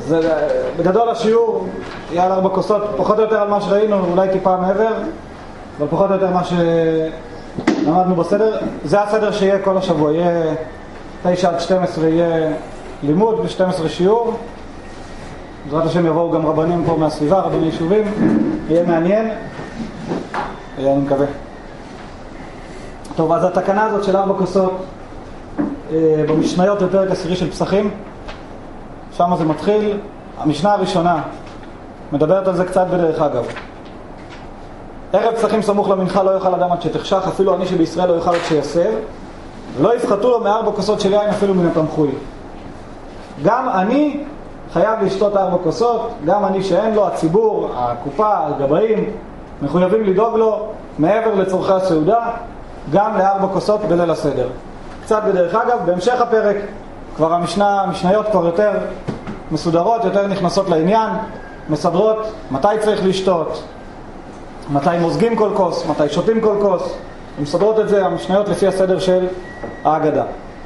אז בגדול השיעור יהיה על 4 כוסות, פחות או יותר על מה שראינו, אולי טיפה מעבר, אבל פחות או יותר מה שלמדנו בסדר. זה הסדר שיהיה כל השבוע, יהיה 9 עד 12 יהיה לימוד ו-12 שיעור. בעזרת השם יבואו גם רבנים פה מהסביבה, רבני יישובים, יהיה מעניין, אני מקווה. טוב, אז התקנה הזאת של 4 כוסות במשניות בפרק 10 של פסחים, שם זה מתחיל. המשנה הראשונה מדברת על זה קצת בדרך אגב. ערב פסחים סמוך למנחה לא יאכל אדם עד שתחשך, אפילו אני שבישראל לא יאכל עד שיסב, ולא יפחתו לו מ4 כוסות של יין אפילו מן התמחוי. גם אני חייב לשתות 4 כוסות, גם אני שאין לו, הציבור, הקופה, הגבאים, מחויבים לדאוג לו מעבר לצורכי הסעודה, גם ל4 כוסות בליל הסדר. קצת בדרך אגב, בהמשך הפרק כבר המשניות כבר יותר מסודרות, יותר נכנסות לעניין, מסדרות מתי צריך לשתות, מתי מוזגים כל כוס, מתי שותים כל כוס, מסדרות את זה המשניות לפי הסדר של ההגדה.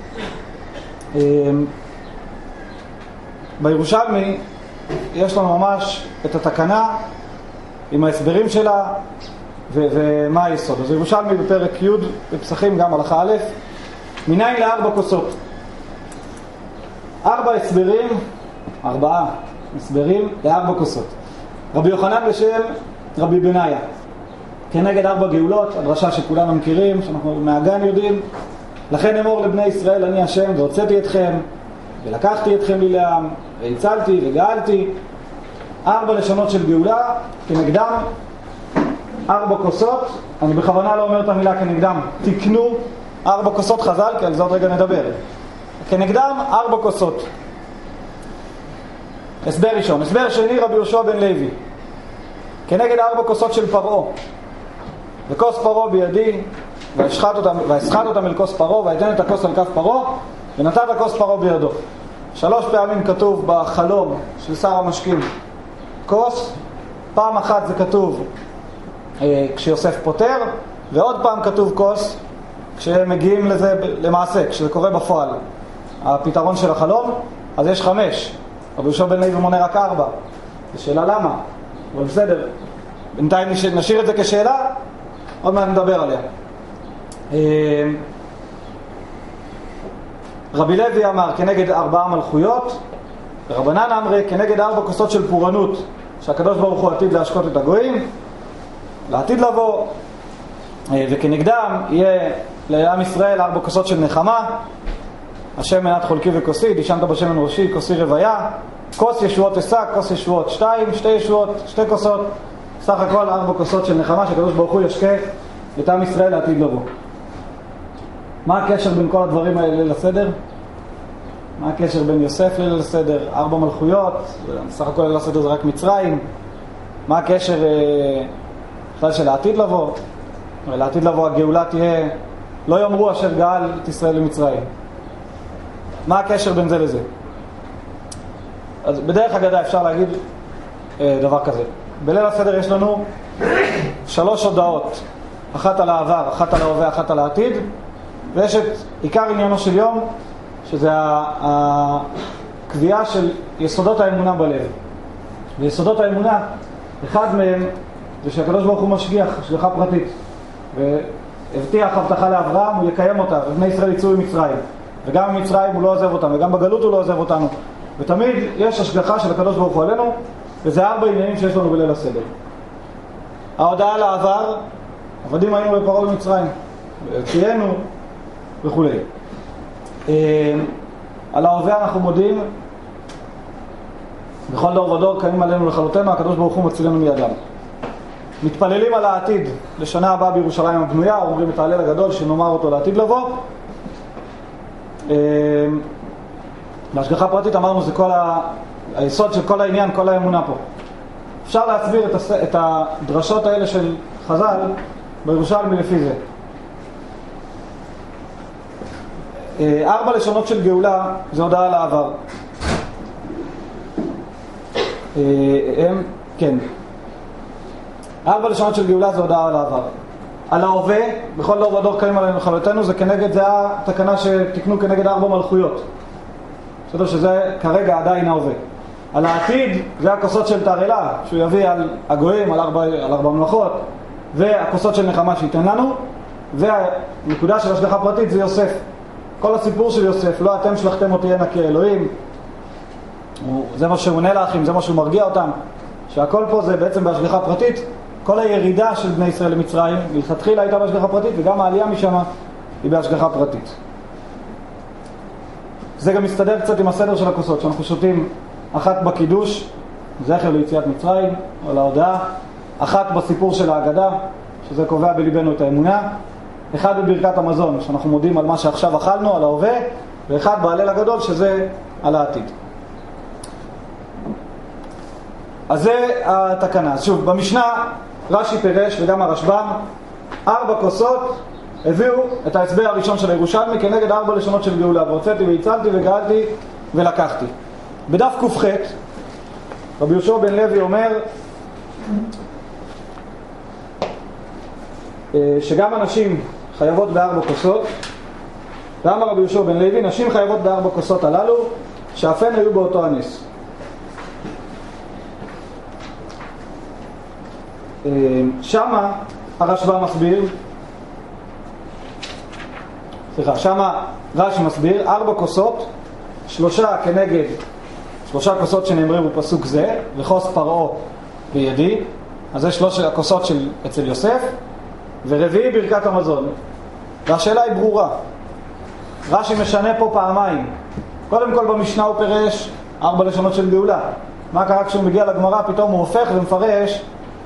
בירושלמי יש לנו ממש את התקנה עם ההסברים שלה ומה היסוד. אז ירושלמי בפרק י' בפסחים גם הלכה א', מניין ל4 כוסות. 4 הסברים ל4 כוסות. רבי יוחנן בשם רבי בניה, כנגד 4 גאולות, הדרשה שכולנו מכירים, שאנחנו מהגן יודעים. לכן אמור לבני ישראל, אני השם, והוצאתי אתכם, ולקחתי אתכם לי לעם, והצלתי וגאלתי. 4 לשונות של גאולה, כנגדם 4 כוסות. אני בכוונה לא אומר את המילה כנגדם, תקנו 4 כוסות חז"ל, כי על זה עוד רגע נדבר. כנגדם 4 כוסות. הסבר ראשון. הסבר שני, רבי יהושע בן לוי, כנגד 4 כוסות של פרעה. וכוס פרעה בידי, ואסחט אותם אל כוס פרעה, ואתן את הכוס על כף פרעה, ונתת כוס פרעה בידו. 3 פעמים כתוב בחלום של שר המשקים כוס, פעם אחת זה כתוב כשיוסף פותר, ועוד פעם כתוב כוס כשמגיעים לזה למעשה, כשזה קורה בפועל, הפתרון של החלום. אז יש 5, רבי יהושע בן לוי מונה רק 4. השאלה למה? אבל בסדר, בינתיים נשאיר את זה כשאלה, עוד מעט נדבר עליה. רבי לוי אמר כנגד 4 מלכויות, ורבנן אמרי כנגד 4 כוסות של פורענות, שהקדוש ברוך הוא עתיד להשקות את הגויים לעתיד לבוא, וכנגדם יהיה לעם ישראל 4 כוסות של נחמה. השם מנת חולקי וכוסי, דישנת בשמן ראשי, כוסי רוויה. כוס ישועות אשא, כוס ישועות 2, 2 ישועות, 2 כוסות, סך הכל 4 כוסות של נחמה, שהקדוש ברוך הוא ישקה את עם ישראל לעתיד לבוא. מה הקשר בין כל הדברים האלה לסדר? מה הקשר בין יוסף ליל הסדר? 4 מלכויות, סך הכל ליל הסדר זה רק מצרים. מה הקשר בכלל של העתיד לבוא? לעתיד לבוא הגאולה תהיה, לא יאמרו אשר גאל את ישראל למצרים. מה הקשר בין זה לזה? אז בדרך אגדה אפשר להגיד דבר כזה. בליל הסדר יש לנו 3 הודעות, אחת על העבר, אחת על ההווה, אחת על העתיד, ויש את עיקר עניינו של יום, שזה הקביעה של יסודות האמונה בלב. ויסודות האמונה, אחד מהם זה שהקדוש ברוך הוא משגיח, השגחה פרטית, והבטיח הבטחה לאברהם, הוא יקיים אותה, ובני ישראל יצאו ממצרים, וגם במצרים הוא לא עוזב אותם, וגם בגלות הוא לא עוזב אותנו, ותמיד יש השגחה של הקדוש ברוך הוא עלינו, וזה 4 עניינים שיש לנו בליל הסדר. ההודעה לעבר, עבדים היינו בפרעה במצרים, ציינו וכו'. על ההווה אנחנו מודים, בכל דור ודור קיימים עלינו לכלותנו, הקדוש ברוך הוא מצילנו מידם. מתפללים על העתיד, לשנה הבאה בירושלים הבנויה, אומרים את ההלל הגדול שנאמר אותו לעתיד לבוא. בהשגחה פרטית אמרנו זה כל היסוד של כל העניין, כל האמונה פה. אפשר להסביר את הדרשות האלה של חז"ל בירושלמי לפי זה. 4 לשונות של גאולה זה הודעה על העבר. כן. 4 לשונות של גאולה זה הודעה על העבר. על ההווה, בכל דור ודור קיימים עלינו לכלותנו, זה כנגד, זה התקנה שתקנו כנגד 4 מלכויות. בסדר שזה כרגע עדיין ההווה. על העתיד זה הכוסות של תרעלה, שהוא יביא על הגויים, על ארבע ממלכות, והכוסות של נחמה שייתן לנו, והנקודה של השגחה פרטית זה יוסף. כל הסיפור של יוסף, לא אתם שלחתם אותי הנה כאלוהים, זה מה שהוא עונה לאחים, זה מה שהוא מרגיע אותם, שהכל פה זה בעצם בהשגחה פרטית. כל הירידה של בני ישראל למצרים מלכתחילה הייתה בהשגחה פרטית, וגם העלייה משם היא בהשגחה פרטית. זה גם מסתדר קצת עם הסדר של הכוסות, שאנחנו שותים אחת בקידוש, זכר ליציאת מצרים, או להודעה, אחת בסיפור של ההגדה, שזה קובע בליבנו את האמונה, אחד בברכת המזון, שאנחנו מודים על מה שעכשיו אכלנו, על ההווה, ואחד בהלל הגדול, שזה על העתיד. אז זה התקנה. שוב, במשנה רש"י פירש וגם הרשב"ם, 4 כוסות הביאו את ההסבר הראשון של הירושלמי כנגד 4 לשונות של גאולה, והוצאתי והצלתי וגאלתי ולקחתי. בדף ק"ח רבי יהושע בן לוי אומר שגם הנשים חייבות ב4 כוסות, ואמר רבי יהושע בן לוי, נשים חייבות ב4 כוסות הללו שאף הן היו באותו הנס. שמה הרשב"ם מסביר, שמה רש"י מסביר 4 כוסות, 3 כנגד 3 כוסות שנאמרו בפסוק זה, וכוס פרעה בידי, אז זה 3 הכוסות של אצל יוסף, ורביעי ברכת המזון. והשאלה היא ברורה, רש"י משנה פה פעמיים. קודם כל במשנה הוא פירש 4 לשונות של גאולה. מה קרה כשהוא מגיע לגמרא? פתאום הוא הופך ומפרש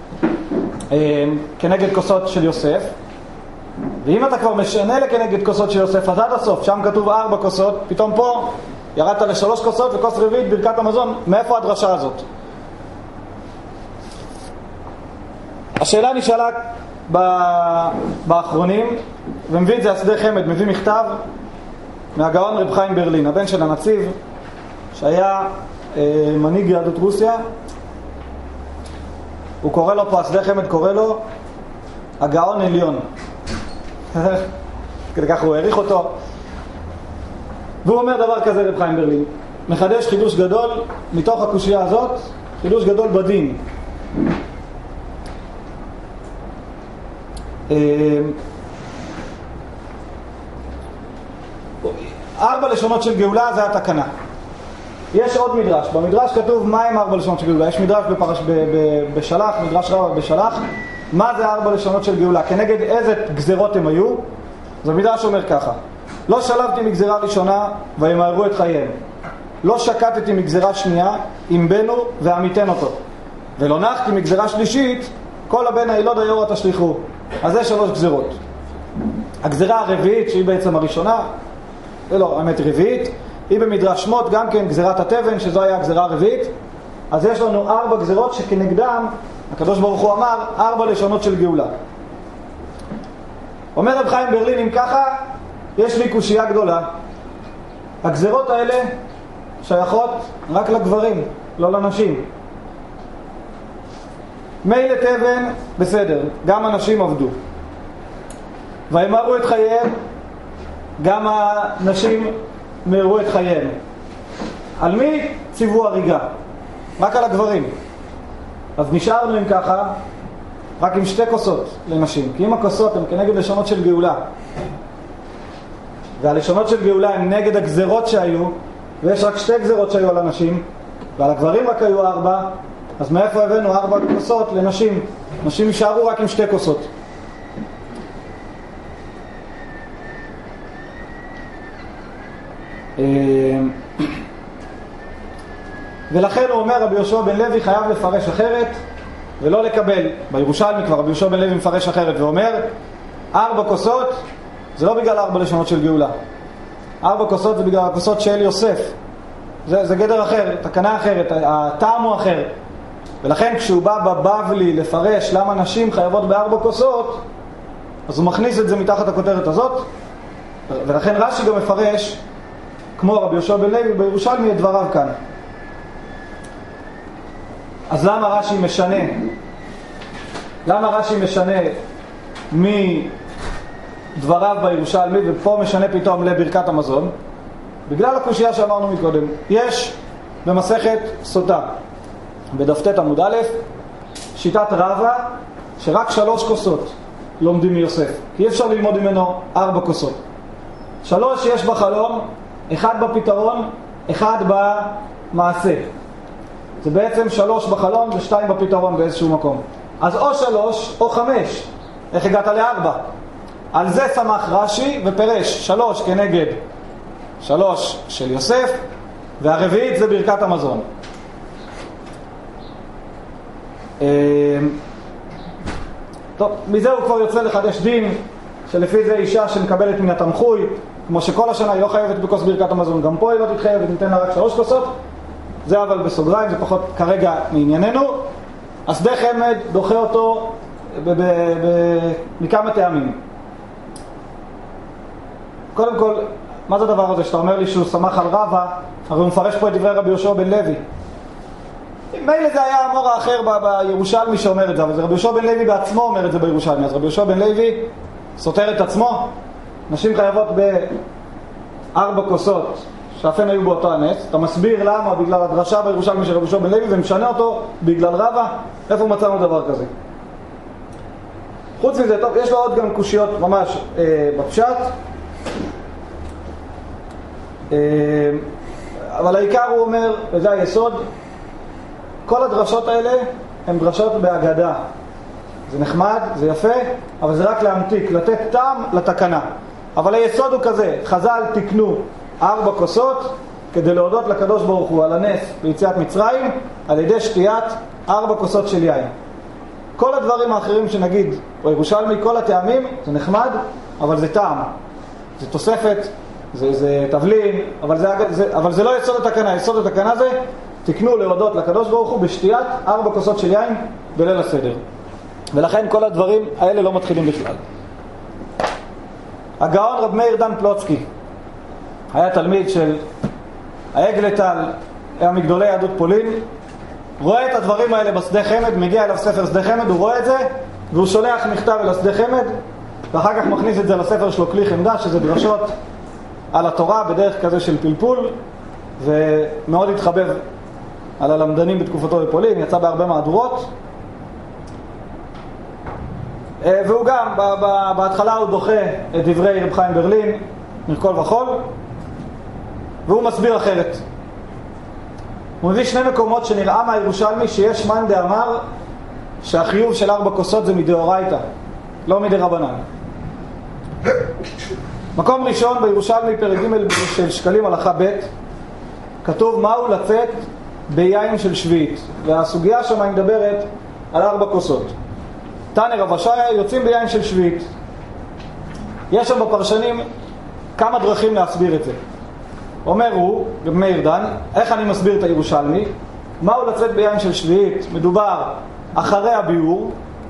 כנגד כוסות של יוסף. ואם אתה כבר משנה לכנגד כוסות של יוסף, אז עד הסוף, שם כתוב 4 כוסות, פתאום פה ירדת ל3 כוסות וכוס רביעית ברכת המזון. מאיפה הדרשה הזאת? השאלה נשאלה באחרונים, ומביא את זה השדה חמד, מביא מכתב מהגאון רב חיים ברלין, הבן של הנציב, שהיה מנהיג יהדות רוסיה. הוא קורא לו פה, השדה חמד קורא לו הגאון עליון. כדי כך הוא העריך אותו. והוא אומר דבר כזה, רב חיים ברלין, מחדש חידוש גדול מתוך הקושיה הזאת, חידוש גדול בדין. 4 לשונות של גאולה זה התקנה. יש עוד מדרש, במדרש כתוב מה הם 4 לשונות של גאולה. יש מדרש בשלח, מדרש רב בשלח, מה זה 4 לשונות של גאולה, כנגד איזה גזרות הם היו. אז המדרש אומר ככה: לא שלבתי מגזרה ראשונה וימהרו את חייהם, לא שקטתי מגזרה שנייה עם בנו ועמיתן אותו, ולא נחתי מגזרה שלישית כל הבן הילוד היורה תשליחו. אז זה 3 גזרות. הגזרה הרביעית, שהיא בעצם הראשונה, לא, האמת רביעית, היא במדרש שמות גם כן גזרת התבן, שזו היה הגזרה הרביעית. אז יש לנו 4 גזרות שכנגדם הקדוש ברוך הוא אמר 4 לשונות של גאולה. אומר רב חיים ברלין, אם ככה יש לי קושיה גדולה, הגזרות האלה שייכות רק לגברים, לא לנשים. מילא תבן בסדר, גם הנשים עבדו, וימהרו את חייהם, גם הנשים מהרו את חייהם. על מי ציוו הריגה? רק על הגברים. אז נשארנו עם ככה רק עם 2 כוסות לנשים, כי אם הכוסות הן כנגד לשונות של גאולה, והלשונות של גאולה הן נגד הגזרות שהיו, ויש רק 2 גזרות שהיו על הנשים, ועל הגברים רק היו 4, אז מאיפה הבאנו 4 כוסות לנשים? נשים נשארו רק עם 2 כוסות. ולכן הוא אומר, רבי יהושע בן לוי חייב לפרש אחרת ולא לקבל. בירושלמי כבר רבי יהושע בן לוי מפרש אחרת ואומר 4 כוסות זה לא בגלל 4 לשונות של גאולה. 4 כוסות זה בגלל הכוסות של יוסף. זה גדר אחר, תקנה אחרת, הטעם הוא אחר. ולכן כשהוא בא בבבלי לפרש למה נשים חייבות ב4 כוסות, אז הוא מכניס את זה מתחת הכותרת הזאת. ולכן רש"י גם מפרש כמו רבי יהושע בן לוי בירושלמי את דבריו כאן. אז למה רש"י משנה? למה רש"י משנה מדבריו בירושלמי ופה משנה פתאום לברכת המזון? בגלל הקושיה שאמרנו מקודם. יש במסכת סוטה, בדף ט עמוד א', שיטת רבא, שרק 3 כוסות לומדים מיוסף, כי אי אפשר ללמוד ממנו 4 כוסות. 3 יש בחלום, 1 בפתרון, 1 במעשה. זה בעצם 3 בחלום ו2 בפתרון באיזשהו מקום. אז או 3 או 5. איך הגעת ל4? על זה סמך רש"י ופרש 3 כנגד 3 של יוסף, והרביעית זה ברכת המזון. טוב, מזה הוא כבר יוצא לחדש דין, שלפי זה אישה שמקבלת מן התמחוי, כמו שכל השנה היא לא חייבת בכוס ברכת המזון, גם פה היא לא תתחייב וניתן לה רק 3 כוסות. זה אבל בסוגריים, זה פחות כרגע מענייננו. השדה חמד דוחה אותו מכמה טעמים. קודם כל, מה זה הדבר הזה שאתה אומר לי שהוא שמח על רבא? הרי הוא מפרש פה את דברי רבי יהושע בן לוי. מילא זה היה המור האחר בירושלמי שאומר את זה, אבל זה רבי יהושע בן לוי בעצמו אומר את זה בירושלמי. אז רבי יהושע בן לוי סותר את עצמו. נשים חייבות ב4 כוסות שאף הן היו באותו הנס. אתה מסביר למה? בגלל הדרשה בירושלמי של רבי יהושע בן לוי, ומשנה אותו בגלל רבא. איפה מצאנו דבר כזה? חוץ מזה, טוב, יש לו עוד גם קושיות ממש בפשט. אבל העיקר הוא אומר, וזה היסוד, כל הדרשות האלה הן דרשות בהגדה. זה נחמד, זה יפה, אבל זה רק להמתיק, לתת טעם לתקנה. אבל היסוד הוא כזה, חז"ל תקנו 4 כוסות כדי להודות לקדוש ברוך הוא על הנס ביציאת מצרים, על ידי שתיית 4 כוסות של יין. כל הדברים האחרים שנגיד, או ירושלמי, כל הטעמים, זה נחמד, אבל זה טעם. זה תוספת, זה תבלין, אבל זה לא יסוד התקנה. יסוד התקנה זה, תקנו להודות לקדוש ברוך הוא בשתיית 4 כוסות של יין בליל הסדר. ולכן כל הדברים האלה לא מתחילים בכלל. הגאון רב מאיר דן פלוצקי היה תלמיד של העגלתל, היה מגדולי יהדות פולין. רואה את הדברים האלה בשדה חמד, מגיע אליו ספר שדה חמד, הוא רואה את זה והוא שולח מכתב אל השדה חמד, ואחר כך מכניס את זה לספר שלו כלי חמדה, שזה דרשות על התורה בדרך כזה של פלפול, ומאוד התחבב על הלמדנים בתקופתו בפולין, יצא בהרבה מהדורות. והוא גם, בהתחלה הוא דוחה את דברי רב חיים ברלין מכל וכל, והוא מסביר אחרת. הוא מביא 2 מקומות שנראה מהירושלמי שיש מאן דאמר שהחיוב של 4 כוסות זה מדאורייתא, לא מדרבנן. מקום ראשון בירושלמי פרק ג' של שקלים הלכה ב', כתוב מהו לצאת ביין של שביעית, והסוגיה שם היא מדברת על 4 כוסות. תנא רב אשעיה יוצאים ביין של שביעית. יש שם בפרשנים כמה דרכים להסביר את זה. אומר הוא, רב מאיר דן, איך אני מסביר את הירושלמי? מהו לצאת ביין של שביעית? מדובר אחרי הביאור,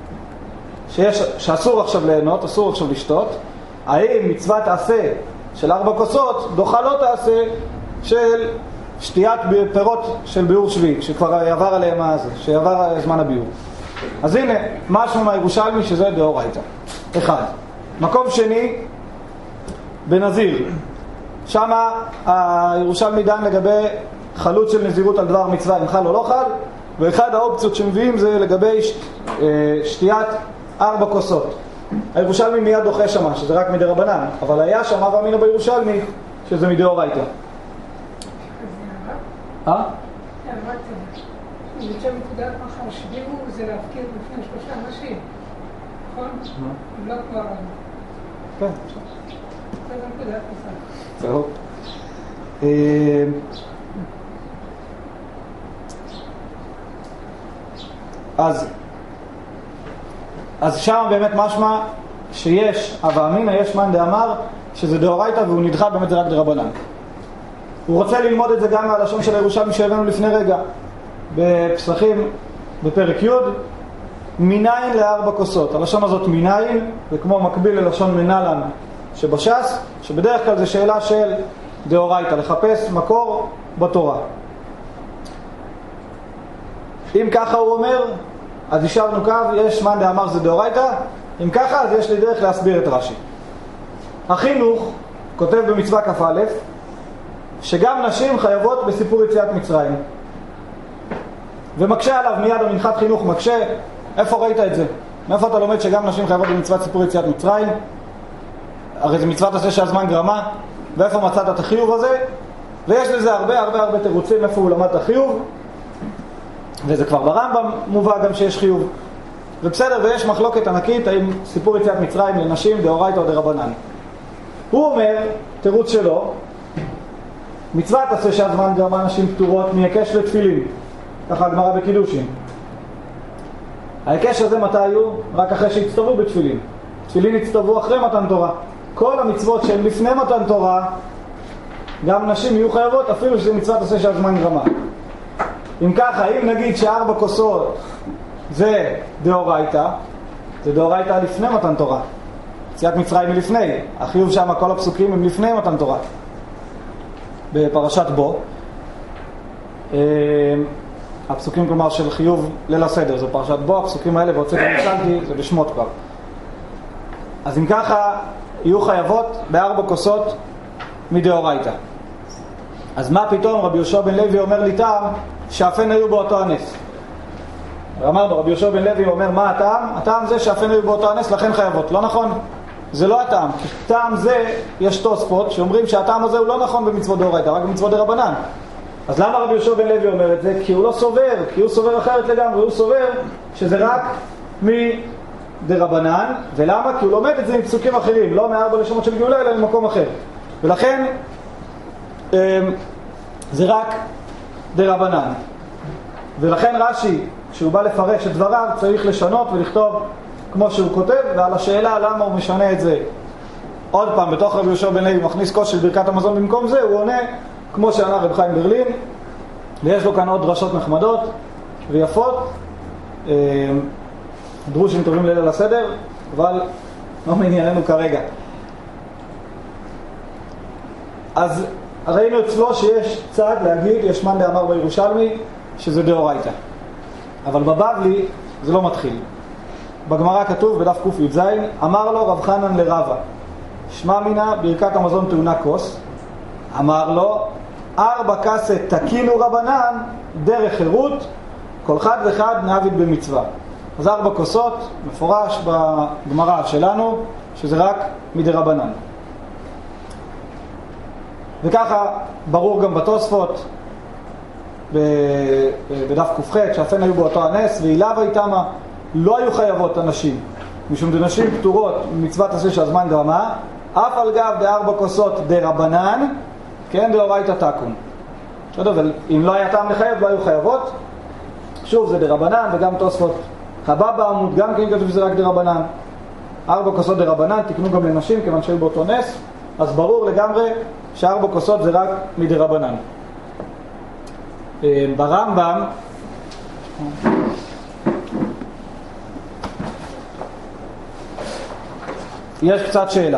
שאסור עכשיו ליהנות, אסור עכשיו לשתות. האם מצוות עשה של 4 כוסות דוחה לא תעשה של שתיית פירות של ביאור שביעי, שכבר עבר עליהם הזה, שעבר זמן הביאור. אז הנה, משהו מהירושלמי שזה דאורייתא. 1. מקום שני, בנזיר. שמה הירושלמי דן לגבי חלות של נזירות על דבר מצווה, אם חל או לא חל, ואחד האופציות שמביאים זה לגבי שתיית 4 כוסות. הירושלמי מיד דוחה שמה, שזה רק מדרבנן, אבל היה שמה ואמינו בירושלמי שזה מדאורייתא. אני חושב נקודת מחר שבירו זה להפקיר לפני 3 אנשים, נכון? אם לא כבר... כן. זה נקודת מחר. זהו. אז שם באמת משמע שיש, אבל אמינא יש מאן דאמר שזה דאורייתא והוא נדחה, באמת זה רק דרבנן. הוא רוצה ללמוד את זה גם מהלשון של הירושלמי שהבאנו לפני רגע בפסחים בפרק י', מניין ל4 כוסות. הלשון הזאת מניין, וכמו מקביל ללשון מנלן שבש"ס, שבדרך כלל זה שאלה של דאורייתא, לחפש מקור בתורה. אם ככה הוא אומר, אז השארנו קו, יש מאן דאמר זה דאורייתא. אם ככה, אז יש לי דרך להסביר את רש"י. החינוך כותב במצווה כ"א שגם נשים חייבות בסיפור יציאת מצרים. ומקשה עליו מיד המנחת חינוך, מקשה, איפה ראית את זה? מאיפה אתה לומד שגם נשים חייבות במצוות סיפור יציאת מצרים? הרי זה מצוות עשה שהזמן גרמה, ואיפה מצאת את החיוב הזה? ויש לזה הרבה תירוצים איפה הוא למד את החיוב, וזה כבר ברמב"ם מובא גם שיש חיוב. ובסדר, ויש מחלוקת ענקית האם סיפור יציאת מצרים לנשים דאורייתא או דרבנן. הוא אומר, תירוץ שלו, מצוות עשה שהזמן גרמה נשים פטורות מהיקש לתפילין, ככה הגמרא בקידושין. ההיקש הזה מתי הוא? רק אחרי שהצטוו בתפילין. תפילין הצטוו אחרי מתן תורה. כל המצוות שהן לפני מתן תורה, גם נשים יהיו חייבות, אפילו שזה מצוות עשה שהזמן גרמה. אם ככה, אם נגיד ש4 כוסות זה דאורייתא, זה דאורייתא לפני מתן תורה. יציאת מצרים היא לפני. החיוב שם, כל הפסוקים הם לפני מתן תורה. בפרשת בו. הפסוקים כלומר של חיוב ליל הסדר, זה פרשת בו, הפסוקים האלה והוצאת המשלתי, זה בשמות כבר. אז אם ככה, יהיו חייבות ב4 כוסות מדאורייתא. אז מה פתאום רבי יהושע בן לוי אומר לי טעם שאף הן היו באותו הנס? אמרנו, רבי יהושע בן לוי אומר מה הטעם? הטעם זה שאף הן היו באותו הנס, לכן חייבות. לא נכון, זה לא הטעם. טעם זה, יש תוספות שאומרים שהטעם הזה הוא לא נכון במצוות דאורייתא, רק במצוות דרבנן. אז למה רבי יהושע בן לוי אומר את זה? כי הוא לא סובר, כי הוא סובר אחרת לגמרי, הוא סובר שזה רק מדרבנן. ולמה? כי הוא לומד את זה עם פסוקים אחרים, לא מ4 לשמות של גאולה, אלא ממקום אחר. ולכן זה רק דרבנן. ולכן רש"י, כשהוא בא לפרש את דבריו, צריך לשנות ולכתוב כמו שהוא כותב, ועל השאלה למה הוא משנה את זה עוד פעם בתוך רבי יהושע בן לוי מכניס כוס של ברכת המזון במקום זה, הוא עונה כמו שענה רב חיים ברלין. ויש לו כאן עוד דרשות נחמדות ויפות, דרושים טובים ליל הסדר, אבל לא מענייננו כרגע. אז ראינו אצלו שיש צד להגיד, יש מן דאמר בירושלמי שזה דאורייתא, אבל בבבלי זה לא מתחיל. בגמרא כתוב בדף קי"ז, אמר לו רב חנן לרבא, שמע מינה ברכת המזון טעונה כוס. אמר לו 4 כסת תקינו רבנן דרך חירות, כל חד וחד נעביד במצווה. אז 4 כוסות מפורש בגמרא שלנו שזה רק מדרבנן. וככה ברור גם בתוספות בדף ק"ח שאף הן היו באותו הנס, ואילב איתמה לא היו חייבות הנשים, משום דנשים פטורות ממצוות עשה שהזמן גרמה, אף על גב ב4 כוסות דרבנן, כן, דאורייתא תקון. אבל אם לא היה טעם לחייב, לא היו חייבות. שוב, זה דרבנן, וגם תוספות הבא בעמוד, גם כן כתוב שזה רק דרבנן. 4 כוסות דרבנן, תקנו גם לנשים, כיוון שהיו באותו נס, אז ברור לגמרי ש4 כוסות זה רק מדרבנן. ברמב"ם, יש קצת שאלה.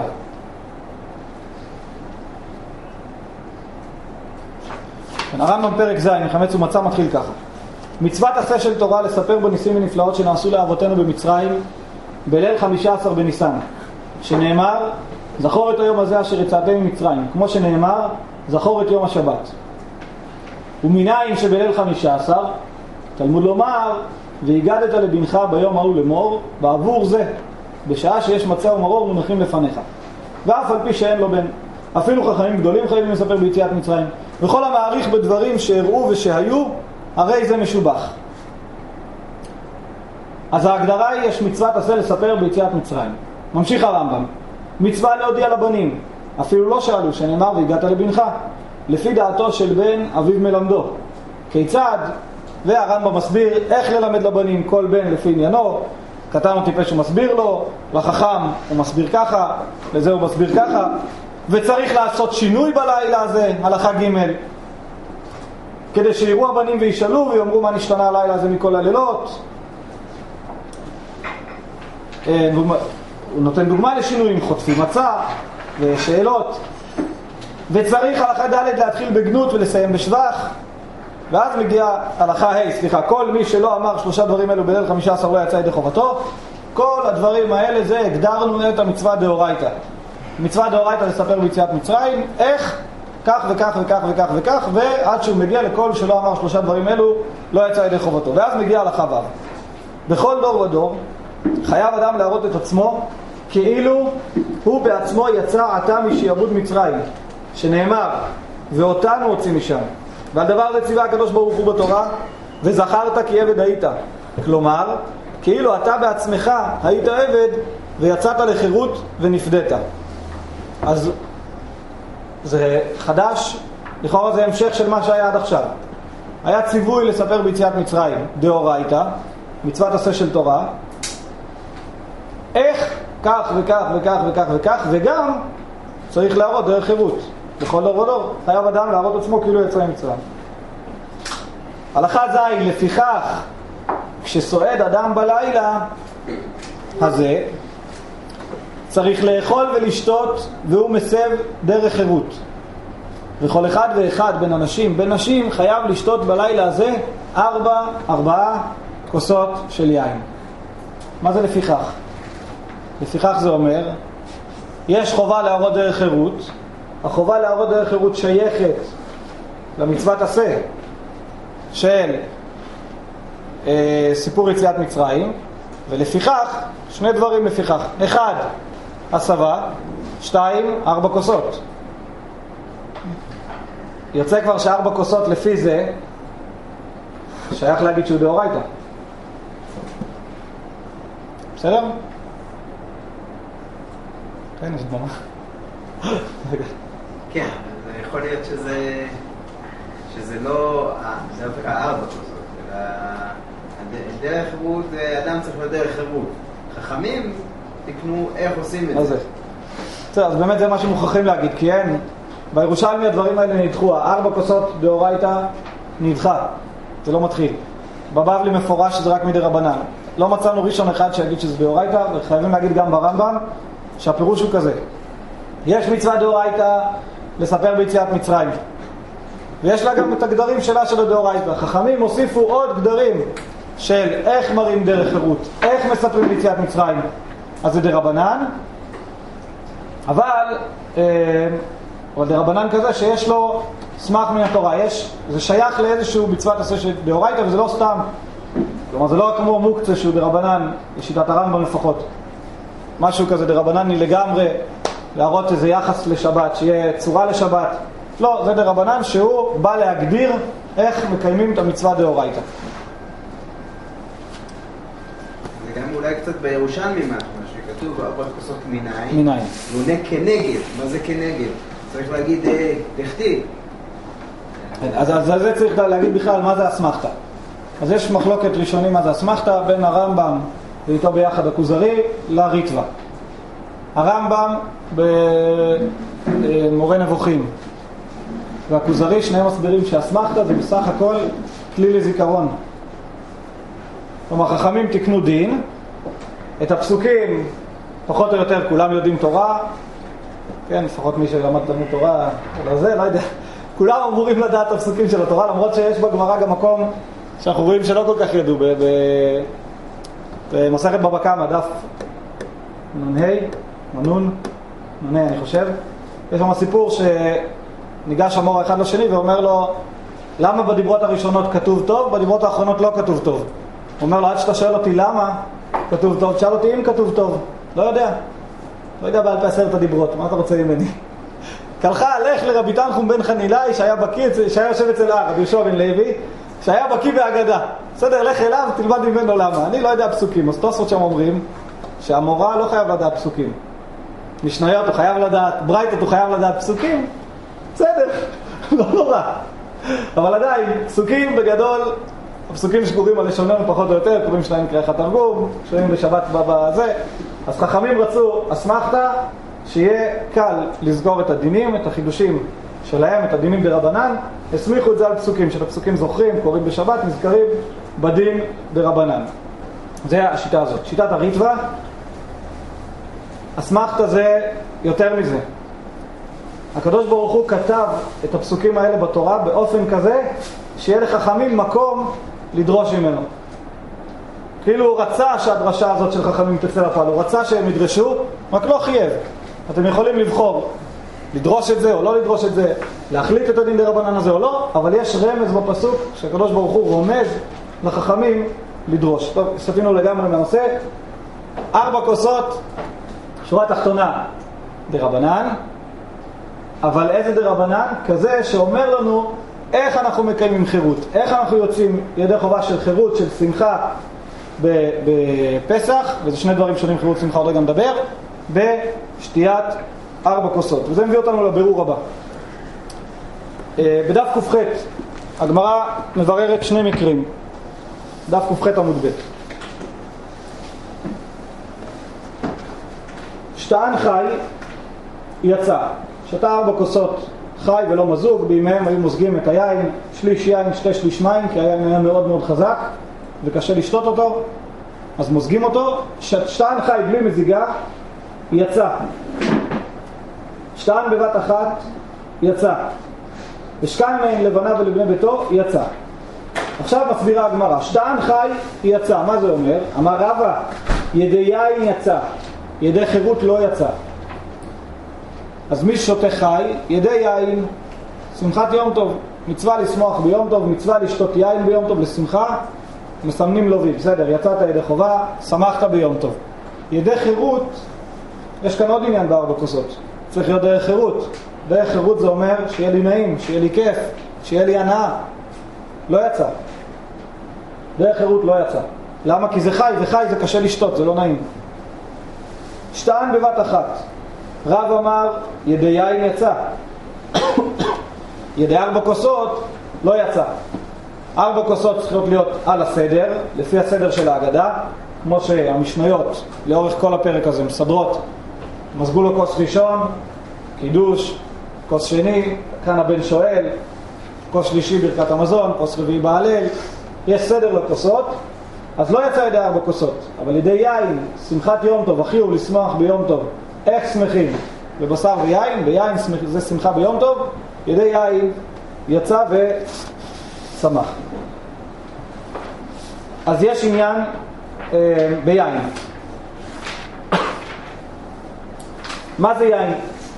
הרמב"ם פרק ז', חמץ ומצה, מתחיל ככה. מצוות עשה של תורה לספר בו ניסים ונפלאות שנעשו לאבותינו במצרים בליל 15 בניסן, שנאמר זכור את היום הזה אשר יצאתם ממצרים, כמו שנאמר זכור את יום השבת. ומנין שבליל 15 תלמוד לומר והגדת לבנך ביום ההוא לאמור בעבור זה בשעה שיש מצה ומרור מונחים לפניך, ואף על פי שאין לו בן. אפילו חכמים גדולים חייבים לספר ביציאת מצרים, וכל המעריך בדברים שהראו ושהיו הרי זה משובח. אז ההגדרה היא יש מצוות עשה לספר ביציאת מצרים. ממשיך הרמב"ם, מצווה להודיע לבנים, אפילו לא שאלו, שנאמר והגעת לבנך, לפי דעתו של בן אביו מלמדו. כיצד? והרמב"ם מסביר איך ללמד לבנים, כל בן לפי עניינו. קטן או טיפש הוא מסביר לו, לחכם הוא מסביר ככה, לזה הוא מסביר ככה. וצריך לעשות שינוי בלילה הזה, הלכה ג', כדי שיראו הבנים וישאלו ויאמרו מה נשתנה הלילה הזה מכל הלילות. הוא נותן דוגמה לשינויים, חוטפים מצה ושאלות. וצריך הלכה ד' להתחיל בגנות ולסיים בשבח. ואז מגיעה הלכה ה', כל מי שלא אמר 3 דברים אלו בליל 15 לא יצא ידי חובתו. כל הדברים האלה זה הגדרנו את המצווה דאורייתא. מצווה דאורייתא לספר ביציאת מצרים. איך? כך וכך וכך וכך וכך, ועד שהוא מגיע לכל שלא אמר 3 דברים אלו, לא יצא ידי חובתו. ואז מגיע הלכה ו'. בכל דור ודור חייב אדם להראות את עצמו כאילו הוא בעצמו יצא עתה משעבוד מצרים, שנאמר ואותנו הוציא משם. ועל דבר זה ציווה הקדוש ברוך הוא בתורה, וזכרת כי עבד היית. כלומר, כאילו אתה בעצמך היית עבד ויצאת לחירות ונפדית. אז זה חדש, לכאורה זה המשך של מה שהיה עד עכשיו. היה ציווי לספר ביציאת מצרים דאורייתא, מצוות עשה של תורה, איך כך וכך וכך וכך וכך, וגם צריך להראות דרך חירות. בכל דור ודור חייב אדם להראות עצמו כאילו יצא ממצרים. הלכה ז', לפיכך כשסועד אדם בלילה הזה צריך לאכול ולשתות והוא מסב דרך חירות. וכל אחד ואחד בין אנשים בין נשים חייב לשתות בלילה הזה 4 כוסות של יין. מה זה לפיכך? לפיכך זה אומר יש חובה להראות דרך חירות. החובה להראות דרך חירות שייכת למצוות עשה של סיפור יציאת מצרים, ולפיכך 2 דברים לפיכך: 1 הסבה, 2 4 כוסות. יוצא כבר ש4 כוסות לפי זה שייך להגיד שהוא דאורייתא. בסדר? כן, יש דבמה. כן, זה יכול להיות שזה לא דווקא 4 כוסות, אלא דרך חירות, אדם צריך לדרך חירות. חכמים תקנו איך עושים את זה. בסדר, אז באמת זה מה שמוכרחים להגיד, כי אין, בירושלמי הדברים האלה נדחו, 4 כוסות דאורייתא נדחה, זה לא מתחיל. בבבלי מפורש שזה רק מדי רבנן. לא מצאנו ראשון אחד שיגיד שזה דאורייתא, וחייבים להגיד גם ברמב"ם שהפירוש הוא כזה: יש מצווה דאורייתא לספר ביציאת מצרים, ויש לה גם את הגדרים שלה של הדאורייתא. חכמים הוסיפו עוד גדרים של איך מראים דרך חירות, איך מספרים ביציאת מצרים, אז זה דרבנן, אבל דרבנן כזה שיש לו סמך מן התורה, זה שייך לאיזשהו מצוות עשה של דאורייתא, וזה לא סתם, כלומר זה לא כמו מוקצה שהוא דרבנן, לשיטת הרמב"ם לפחות, משהו כזה דרבנן היא לגמרי להראות איזה יחס לשבת, שיהיה צורה לשבת. לא, זה דרבנן שהוא בא להגדיר איך מקיימים את המצווה דאורייתא. זה גם אולי קצת בירושלמי משהו, שכתוב 4 כוסות מנין. מנין. ועונה כנגד. מה זה כנגד? צריך להגיד לכתיב. אז על זה צריך להגיד בכלל מה זה אסמכתא. אז יש מחלוקת ראשונים מה זה אסמכתא בין הרמב"ם ואיתו ביחד הכוזרי לריטב"א. הרמב"ם במורה נבוכים והכוזרי שניהם מסבירים שאסמכתא זה בסך הכל כלי לזיכרון. כלומר חכמים תקנו דין, את הפסוקים פחות או יותר כולם יודעים תורה, כן, לפחות מי שלמד תלמוד תורה או זה, לא יודע, כולם אמורים לדעת את הפסוקים של התורה, למרות שיש בגמרא גם מקום שאנחנו רואים שלא כל כך ידעו. במסכת בבא קמא דף נ"ה אני חושב, יש שם סיפור שניגש המורה אחד לשני ואומר לו למה בדיברות הראשונות כתוב טוב, בדיברות האחרונות לא כתוב טוב. הוא אומר לו עד שאתה שואל אותי למה כתוב טוב, תשאל אותי אם כתוב טוב. לא יודע בעל פה 10 הדיברות, מה אתה רוצה ממני? קלחה, לך לרבי תנחום בן חנילאי שהיה יושב אצל רבי יהושע בן לוי, שהיה בקיא בהגדה. בסדר, לך אליו, תלמד ממנו למה. אני לא יודע פסוקים. אז תוספות שם אומרים שהמורה לא חייב לדעת פסוקים. משניות הוא חייב לדעת, ברייתות הוא חייב לדעת פסוקים. בסדר, לא נורא. אבל עדיין, פסוקים בגדול, הפסוקים שקוראים על לשוננו פחות או יותר, קוראים שלהם קריאת התרגום, שומעים בשבת בזה. אז חכמים רצו אסמכתא שיהיה קל לזכור את הדינים, את החידושים שלהם, את הדינים דרבנן. הסמיכו את זה על פסוקים, שאת הפסוקים זוכרים, קוראים בשבת, נזכרים בדין דרבנן. זה השיטה הזאת. שיטת הריטב"א, אסמכתא זה יותר מזה. הקדוש ברוך הוא כתב את הפסוקים האלה בתורה באופן כזה שיהיה לחכמים מקום לדרוש ממנו. כאילו הוא רצה שהדרשה הזאת של חכמים תצא לפועל, הוא רצה שהם ידרשו, רק לא חייב. אתם יכולים לבחור לדרוש את זה או לא לדרוש את זה, להחליט את הדין דרבנן הזה או לא, אבל יש רמז בפסוק שהקדוש ברוך הוא רומז לחכמים לדרוש. טוב, ספינו לגמרי מהנושא. 4 כוסות, שורה תחתונה, דרבנן, אבל איזה דרבנן? כזה שאומר לנו איך אנחנו מקיימים חירות, איך אנחנו יוצאים ידי חובה של חירות, של שמחה בפסח, וזה שני דברים שונים, חירות שמחה, עוד רגע נדבר, בשתיית 4 כוסות. וזה מביא אותנו לבירור הבא. בדף ק"ח, הגמרא מבררת 2 מקרים. דף ק"ח עמוד ב'. שתן חי יצא, שתה 4 כוסות חי ולא מזוג, בימיהם היו מוזגים את היין, שליש יין, 2/3 מים, כי היין היה מאוד מאוד חזק וקשה לשתות אותו, אז מוזגים אותו. שתן חי בלי מזיגה יצא, שתן בבת אחת יצא, ושקיים מהן לבנה ולבני ביתו יצא. עכשיו מסבירה הגמרא, שתן חי יצא, מה זה אומר? אמר רבא, ידי יין יצא, ידי חירות לא יצא. אז מי ששותה חי, ידי יין, שמחת יום טוב, מצווה לשמוח ביום טוב, מצווה לשתות יין ביום טוב לשמחה, מסמנים לו וי, בסדר, יצאת ידי חובה, שמחת ביום טוב. ידי חירות, יש כאן עוד עניין ב4 כוסות, צריך להיות דרך חירות. דרך חירות זה אומר שיהיה לי נעים, שיהיה לי כיף, שיהיה לי הנאה. לא יצא. דרך חירות לא יצא. למה? כי זה חי, וחי זה קשה לשתות, זה לא נעים. שתן בבת אחת. רב אמר, ידי יין יצא. ידי 4 כוסות לא יצא. 4 כוסות צריכות להיות על הסדר, לפי הסדר של ההגדה, כמו שהמשניות לאורך כל הפרק הזה מסדרות. מזגו לו כוס ראשון, קידוש, כוס שני, כאן הבן שואל, כוס שלישי ברכת המזון, כוס רביעי בהלל. יש סדר לכוסות, אז לא יצא ידי 4 כוסות, אבל ידי יין, שמחת יום טוב, החיוב לשמוח ביום טוב. איך שמחים? בבשר ויין, ביין זה שמחה ביום טוב, ידי יין יצא ושמח. אז יש עניין ביין. מה זה יין?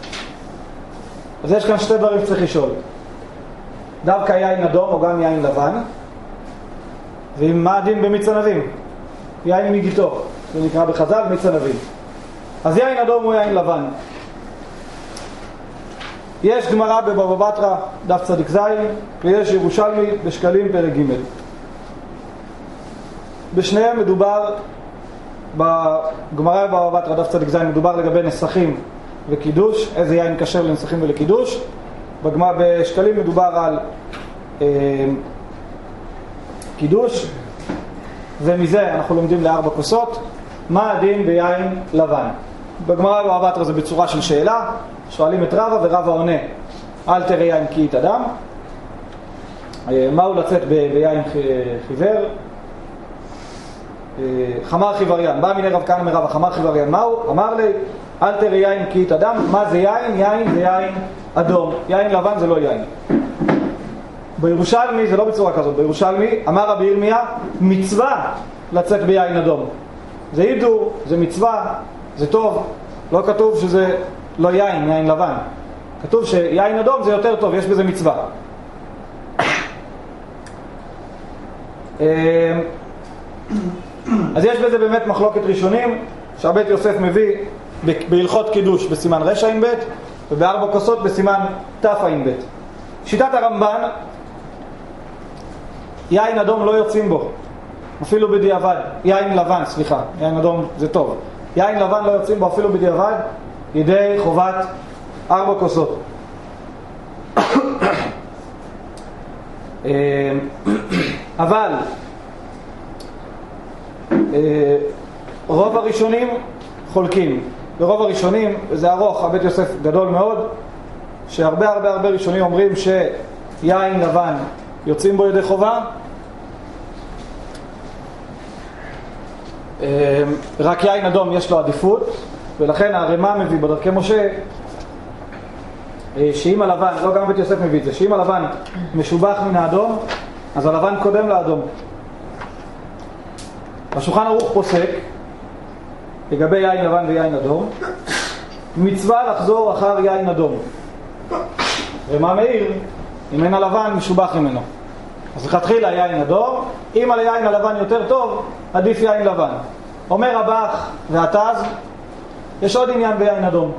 אז יש כאן 2 דברים שצריך לשאול. דווקא יין אדום או גם יין לבן? ומה הדין במיץ ענבים? יין מגיתו, זה נקרא בחז"ל מיץ ענבים. אז יין אדום הוא יין לבן. יש גמרא בבבא בתרא, דף צדיק ז', ויש ירושלמי בשקלים פרק ג'. בשניהם מדובר, בגמרא בבבא בתרא, דף צדיק ז', מדובר לגבי נסכים וקידוש, איזה יין כשר לנסכים ולקידוש. בשקלים מדובר על קידוש, ומזה אנחנו לומדים ל4 כוסות. מה הדין ביין לבן? בגמרא בבבא בתרא זה בצורה של שאלה, שואלים את רבא ורבא עונה, אל תראה יין כי יתאדם. מהו לצאת ביין חיוור? חמר חיווריין, בא מיני רב כהנא מרבא, חמר חיווריין מהו? אמר לי, אל תראה יין כי יתאדם. מה זה יין? יין זה יין אדום, יין לבן זה לא יין. בירושלמי זה לא בצורה כזאת, בירושלמי אמר רבי ירמיה, מצווה לצאת ביין אדום. זה הידור, זה מצווה, זה טוב. לא כתוב שזה לא יין, יין לבן. כתוב שיין אדום זה יותר טוב, יש בזה מצווה. אז יש בזה באמת מחלוקת ראשונים, שהבית יוסף מביא בהלכות קידוש בסימן רע"ב, וב4 כוסות בסימן תע"ב. שיטת הרמב"ן, יין אדום לא יוצאים בו, אפילו בדיעבד. יין לבן, סליחה, יין אדום זה טוב. יין לבן לא יוצאים בו אפילו בדיעבד, ידי חובת 4 כוסות. אבל רוב הראשונים חולקים. ברוב הראשונים, וזה ארוך, הבית יוסף גדול מאוד, שהרבה הרבה הרבה ראשונים אומרים שיין לבן יוצאים בו ידי חובה, רק יין אדום יש לו עדיפות, ולכן הרמ"א מביא בדרכי משה שאם הלבן, לא גם בית יוסף מביא את זה, שאם הלבן משובח מן האדום, אז הלבן קודם לאדום. השולחן ערוך פוסק לגבי יין לבן ויין אדום, מצווה לחזור אחר יין אדום. ומה מאיר? אם אין הלבן משובח ממנו. אז לכתחילה יין אדום, אם על היין הלבן יותר טוב, עדיף יין לבן. אומר רב"ח והתז, יש עוד עניין ביין אדום.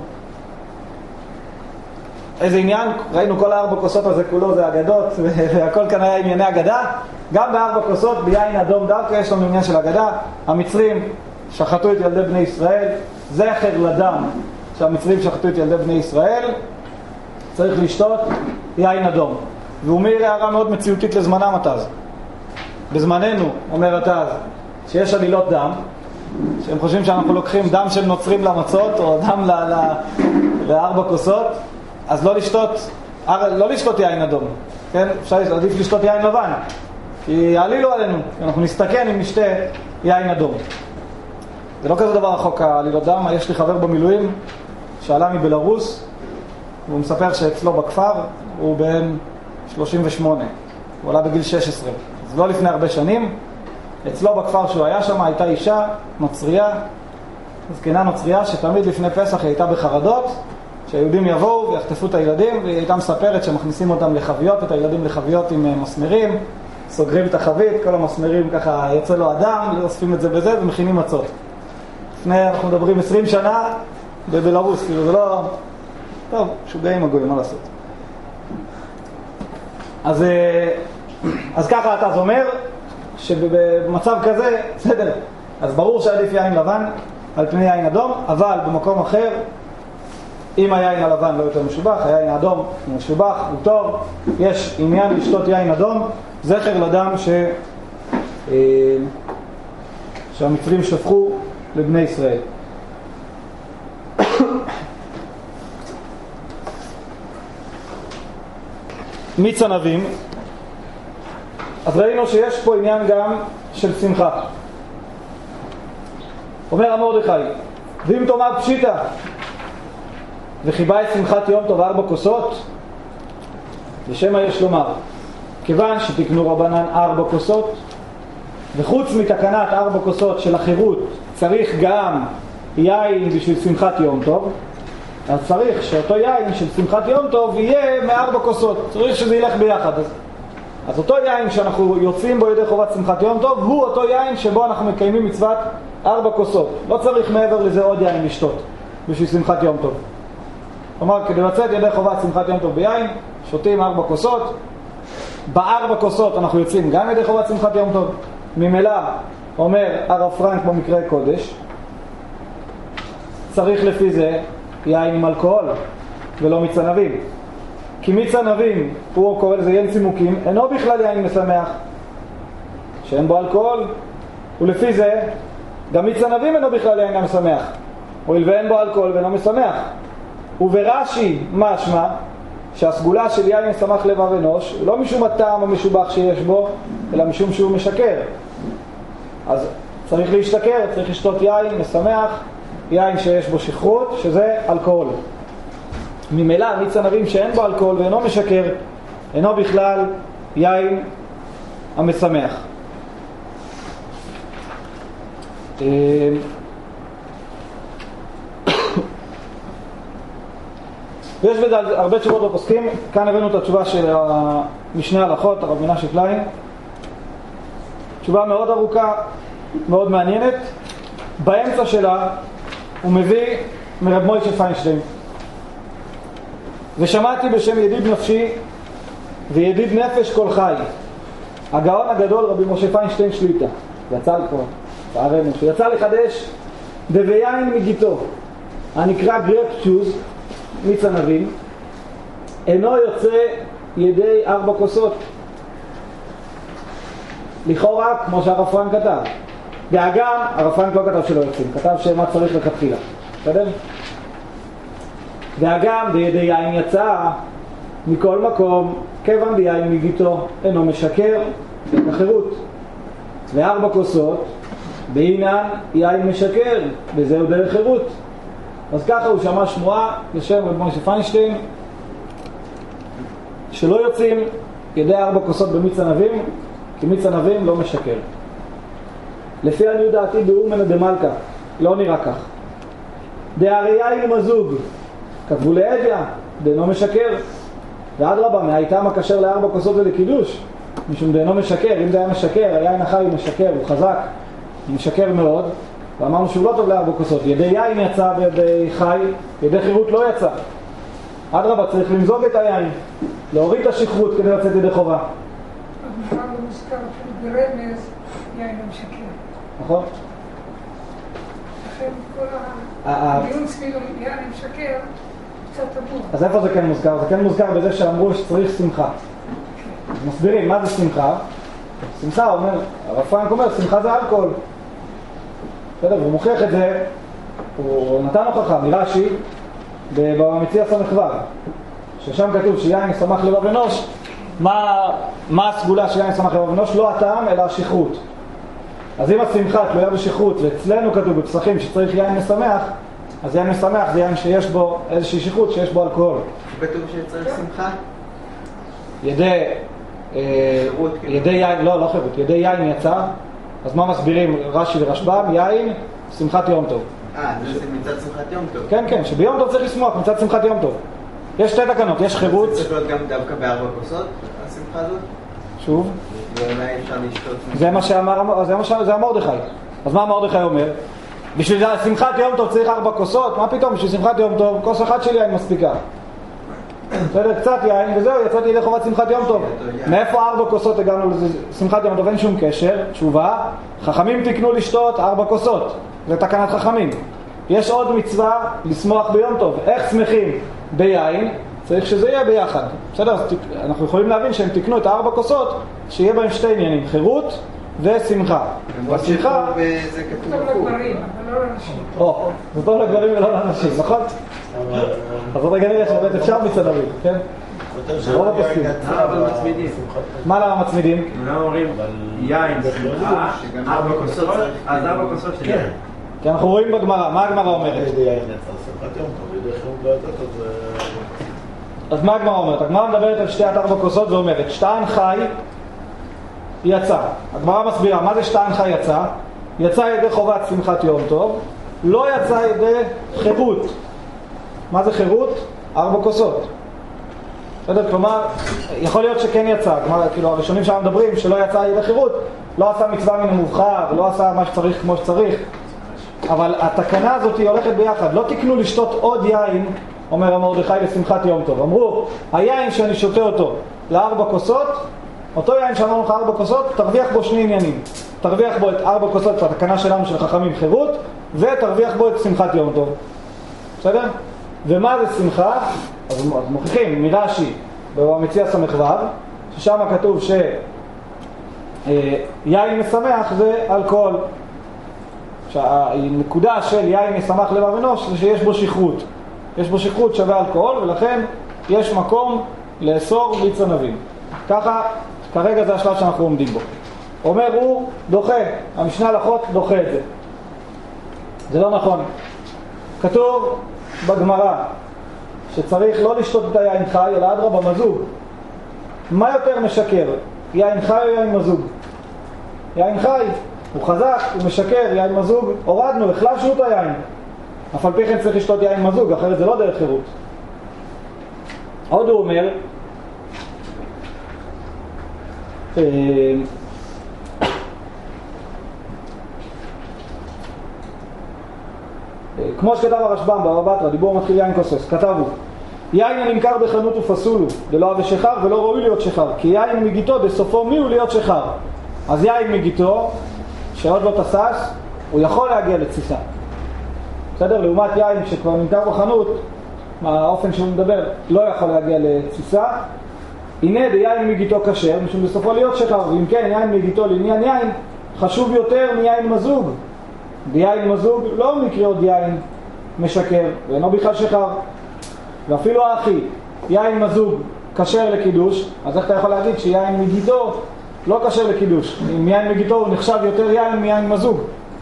איזה עניין? ראינו כל 4 כוסות הזה כולו זה אגדות, והכל כאן היה ענייני אגדה. גם ב4 כוסות ביין אדום דווקא יש לנו עניין של אגדה. המצרים שחטו את ילדי בני ישראל, זכר לדם שהמצרים שחטו את ילדי בני ישראל, צריך לשתות יין אדום. והוא מעיר הערה מאוד מציאותית לזמנם התז. בזמננו, אומר התז, שיש עלילות דם, שהם חושבים שאנחנו לוקחים דם של נוצרים למצות, או דם ל4 כוסות, אז לא לשתות יין אדום. כן? עדיף לשתות יין לבן. כי יעלילו עלינו, אנחנו נסתכן אם נשתה יין אדום. זה לא כזה דבר רחוק העלילות דם. יש לי חבר במילואים שעלה מבלרוס, והוא מספר שאצלו בכפר הוא בן 38. הוא עלה בגיל 16. אז לא לפני הרבה שנים. אצלו בכפר שהוא היה שם הייתה אישה נוצריה, זקנה נוצריה, שתמיד לפני פסח היא הייתה בחרדות, שהיהודים יבואו ויחטפו את הילדים, והיא הייתה מספרת שמכניסים אותם לחביות, את הילדים לחביות עם מסמרים, סוגרים את החבית, כל המסמרים ככה יוצא לו אדם, אוספים את זה בזה ומכינים מצות. לפני, אנחנו מדברים 20 שנה בבלרוס, כאילו זה לא... טוב, שוגעים הגויים, מה לעשות? אז ככה אתה אומר, שבמצב כזה, בסדר, אז ברור שעדיף יין לבן על פני יין אדום, אבל במקום אחר, אם היין הלבן לא יותר משובח, היין האדום הוא משובח, הוא טוב, יש עניין לשתות יין אדום, זכר לדם שהמצרים שפכו לבני ישראל. מיץ ענבים, אז ראינו שיש פה עניין גם של שמחה. אומר המרדכי, ואם תאמר פשיטה וחיבה את שמחת יום טוב 4 כוסות, לשם מה יש לומר? כיוון שתקנו רבנן 4 כוסות, וחוץ מתקנת 4 כוסות של החירות צריך גם יין בשביל שמחת יום טוב, אז צריך שאותו יין של שמחת יום טוב יהיה מ4 כוסות, צריך שזה ילך ביחד. אז אותו יין שאנחנו יוצאים בו ידי חובת שמחת יום טוב הוא אותו יין שבו אנחנו מקיימים מצוות 4 כוסות. לא צריך מעבר לזה עוד יין לשתות בשביל שמחת יום טוב. כלומר, כדי לצאת ידי חובת שמחת יום טוב ביין, שותים 4 כוסות. ב4 כוסות אנחנו יוצאים גם ידי חובת שמחת יום טוב. ממילא אומר הרב פרנק במקרה קודש, צריך לפי זה יין עם אלכוהול ולא מיץ ענבים. כי מיץ ענבים, הוא קורא לזה יין צימוקים, אינו בכלל יין משמח שאין בו אלכוהול, ולפי זה גם מיץ ענבים אינו בכלל יין משמח, הואיל ואין בו אלכוהול ואינו משמח. וברש"י משמע שהסגולה של יין משמח לבב אנוש לא משום הטעם המשובח שיש בו, אלא משום שהוא משקר. אז צריך להשתכר, צריך לשתות יין משמח, יין שיש בו שכרות, שזה אלכוהול. ממילא מיץ ענבים שאין בו אלכוהול ואינו משקר, אינו בכלל יין המשמח. ויש בזה הרבה תשובות בפוסקים. כאן הבאנו את התשובה של משנה הלכות, הרב מנשה קליין. תשובה מאוד ארוכה, מאוד מעניינת. באמצע שלה הוא מביא מרב מוישה פיינשטיין. ושמעתי בשם ידיד נפשי וידיד נפש כל חי, הגאון הגדול רבי משה פיינשטיין שליטה, יצא כבר, פערנו, שיצא לחדש בביין מגיטו, הנקרא גרפ צ'וז, מיץ ענבים, אינו יוצא ידי 4 כוסות. לכאורה, כמו שהרב פרנק כתב. ואגם, הרב פרנק לא כתב שלא יוצאים, כתב שמה צריך לכתחילה. בסדר? ואגם בידי יין יצא מכל מקום, כיוון ביין מגיטו אינו משקר בחירות. ו4 כוסות בעינן יין משקר, וזהו דרך חירות. אז ככה הוא שמע שמועה בשם רב משה פיינשטיין שלא יוצאים ידי 4 כוסות במיץ ענבים, כי מיץ ענבים לא משקר. לפי עניות דעתי באומנה דמלכה לא נראה כך. דהרי יין מזוג, כתבו להדיא, דאינו משקר. ואדרבה, מהייתם הכשר ל4 כוסות ולקידוש, משום דאינו משקר. אם זה היה משקר, היין החי הוא משקר, הוא חזק, הוא משקר מאוד, ואמרנו שהוא לא טוב ל4 כוסות. ידי יין יצא בידי חי, ידי חירות לא יצא. אדרבה, צריך למזוג את היין, להוריד את השכרות כדי לצאת ידי חובה. אז מחר לא מוזכר אפילו ברמז, יין המשקר. נכון? לכן כל הדיון סביב יין המשקר קצת תמוה. אז איפה זה כן מוזכר? זה כן מוזכר בזה שאמרו שצריך שמחה. מסבירים, מה זה שמחה? שמחה, אומר, הרב פרנק אומר, שמחה זה אלכוהול. בסדר, הוא מוכיח את זה, הוא נתן הוכחה מרש"י במציע ס"ו, ששם כתוב שיין שמח לבב אנוש. מה הסגולה שיין שמח לבב אנוש? לא הטעם, אלא השכרות. אז אם השמחה תלויה בשכרות, ואצלנו כתוב בפסחים שצריך יין משמח, אז יין משמח זה יין שיש בו איזושהי שכרות, שיש בו אלכוהול. כתוב שצריך שמחה? ידי יין, לא חירות, ידי יין יצא. אז מה מסבירים רש"י ורשב"ם? יין, שמחת יום טוב. זה מצד שמחת יום טוב. כן, כן, שביום טוב צריך לשמוח, מצד שמחת יום טוב. יש שתי תקנות, יש חירות. זה צריך להיות גם דווקא ב4 כוסות, השמחה הזאת? שוב? ואולי אפשר לשתות. זה מה שאמר, זה המרדכי. אז מה המרדכי אומר? בשביל שמחת יום טוב צריך 4 כוסות? מה פתאום? בשביל שמחת יום טוב, כוס אחת של יין מספיקה. בסדר, קצת יין, וזהו, יצאתי ידי חובת שמחת יום טוב. מאיפה 4 כוסות הגענו לשמחת יום טוב? אין שום קשר. תשובה, חכמים תקנו לשתות 4 כוסות. זה תקנת חכמים. יש עוד מצווה לשמוח ביום טוב. איך שמחים ביין? צריך שזה יהיה ביחד. בסדר, אז אנחנו יכולים להבין שהם תקנו את 4 כוסות, שיהיה בהם שתי עניינים, חירות ושמחה. והשמחה... זה כתוב טוב בחור. לגברים, אבל לא לנשים. זה טוב לגברים ולא לאנשים, נכון? אז עוד רגע נראה שבאמת אפשר מצד אביב, כן? רוב הפסקים. אבל מצמידים. מה למה מצמידים? לא אומרים יין, שמחה, 4 כוסות, אז 4 כוסות של יין. כי אנחנו רואים בגמרא, מה הגמרא אומרת? ידי יין יצא שמחת יום טוב, ידי חירות לא יצאת, אז מה הגמרא אומרת? הגמרא מדברת על שתיית 4 כוסות ואומרת, שתיים חי יצא. הגמרא מסבירה, מה זה שתיים חי יצא? יצא ידי חובת שמחת יום טוב, לא יצא ידי חירות. מה זה חירות? 4 כוסות. בסדר, כלומר, יכול להיות שכן יצא, כאילו הראשונים שם מדברים שלא יצא ידי חירות, לא עשה מצווה מן המובחר, לא עשה מה שצריך כמו שצריך, אבל התקנה הזאת היא הולכת ביחד. לא תקנו לשתות עוד יין, אומר המרדכי, לשמחת יום טוב. אמרו, היין שאני שותה אותו ל4 כוסות, אותו יין שאמרנו לך 4 כוסות, תרוויח בו שני עניינים. תרוויח בו את 4 כוסות, את התקנה שלנו של חכמים חירות, ותרוויח בו את שמחת יום טוב. בסדר? ומה זה שמחה? אז מוכיחים מרש"י במציע ס"ו, ששם כתוב שיין משמח זה אלכוהול. שהנקודה של יין משמח לבב אנוש זה שיש בו שכרות. יש בו שכרות שווה אלכוהול, ולכן יש מקום לאסור מיץ ענבים. ככה, כרגע זה השלב שאנחנו עומדים בו. אומר הוא דוחה, המשנה הלכות דוחה את זה. זה לא נכון. כתוב בגמרא שצריך לא לשתות את היין חי, אלא אדרבה מזוג. מה יותר משקר? יין חי או יין מזוג? יין חי, הוא חזק, הוא משקר, יין מזוג, הורדנו, החלשנו את היין. אף על פי כן צריך לשתות יין מזוג, אחרת זה לא דרך חירות. עוד הוא אומר, כמו שכתב הרשב"ם בבבא בתרא, דיבור מתחיל יין כוסס, כתבו, יין הנמכר בחנות ופסול, ולא אבי שחר ולא ראוי להיות שחר, כי יין מגיתו בסופו מי הוא להיות שחר. אז יין מגיתו, שעוד לא תסס, הוא יכול להגיע לתסיסה. בסדר? לעומת יין שכבר נמכר בחנות, מהאופן שהוא מדבר, לא יכול להגיע לתסיסה. הנה ביין מגיתו כשר, משום בסופו להיות שחר, ואם כן יין מגיתו לעניין יין, חשוב יותר מיין מזוג. ביין מזוג לא מקרה עוד יין משקר, ואינו בכלל שחר. ואפילו האחי, יין מזוג כשר לקידוש, אז איך אתה יכול להגיד שיין מגיתו לא כשר לקידוש? אם יין מגיתו הוא נחשב יותר יין מיין מזוג.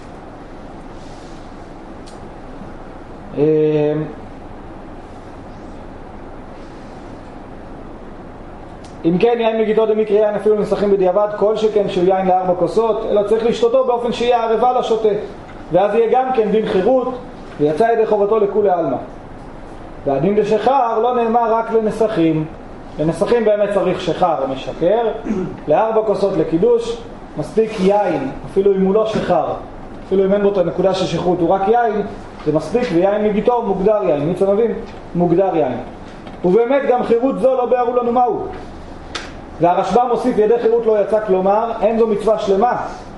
אם כן יין מגיתו דמקרה יין אפילו נסחים בדיעבד, כל שכן שהוא יין ל4 כוסות, אלא צריך לשתותו באופן שיהיה ערבה לשותה, ואז יהיה גם כן דין חירות ויצא ידי חובתו לכולי עלמא. והדין דשכר לא נאמר רק לנסחים. לנסחים באמת צריך שכר או משקר. ל4 כוסות לקידוש מספיק יין, אפילו אם הוא לא שכר, אפילו אם אין בו את הנקודה של שכרות, הוא רק יין, זה מספיק, ויין מגיתו מוגדר יין, מיץ ענבים מוגדר יין. ובאמת גם חירות זו לא ביארו לנו מהו. והרשב"א מוסיף ידי חירות לא יצא, כלומר אין זו מצווה שלמה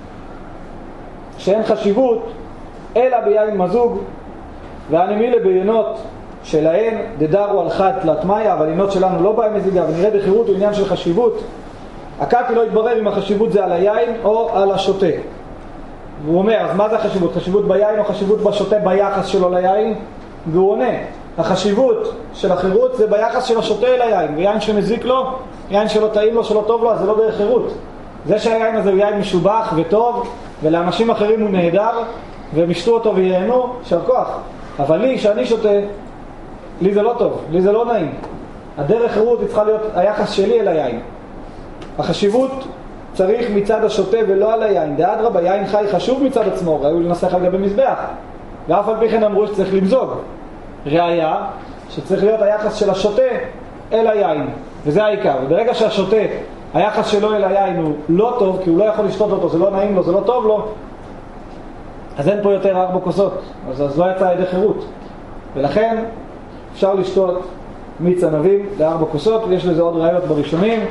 שאין חשיבות אלא ביין מזוג, והנמילה ביינות שלהן דדרו על חד תלת מיה, אבל עינות שלנו לא בהם מזיגה, ונראה דחירות הוא עניין של חשיבות. הקלפי לא יתברר אם החשיבות זה על היין או על השוטה. והוא אומר, אז מה זה החשיבות? חשיבות ביין או חשיבות בשוטה ביחס שלו ליין? והוא עונה, החשיבות של החירות זה ביחס של השוטה אל היין, ויין שמזיק לו, יין שלא טעים לו, שלא טוב לו, אז זה לא דרך חירות. זה שהיין הזה הוא יין משובח וטוב, ולאנשים אחרים הוא נהדר, והם ישתו אותו וייהנו, שר כוח. אבל לי, שאני שותה, לי זה לא טוב, לי זה לא נעים. הדרך חירות צריכה להיות היחס שלי אל היין. החשיבות צריך מצד השוטה ולא על היין. דאדרבא, יין חי חשוב מצד עצמו, ראוי לנסח על גבי מזבח. ואף על פי כן אמרו שצריך למזוג. ראיה שצריך להיות היחס של השוטה אל היין, וזה העיקר. וברגע שהשוטה, היחס שלו אל היין הוא לא טוב, כי הוא לא יכול לשתות אותו, זה לא נעים לו, זה לא טוב לו, אז אין פה יותר 4 כוסות, אז לא יצא ידי חירות. ולכן אפשר לשתות מיץ ענבים ל4 כוסות, ויש לזה עוד ראיות בראשונים.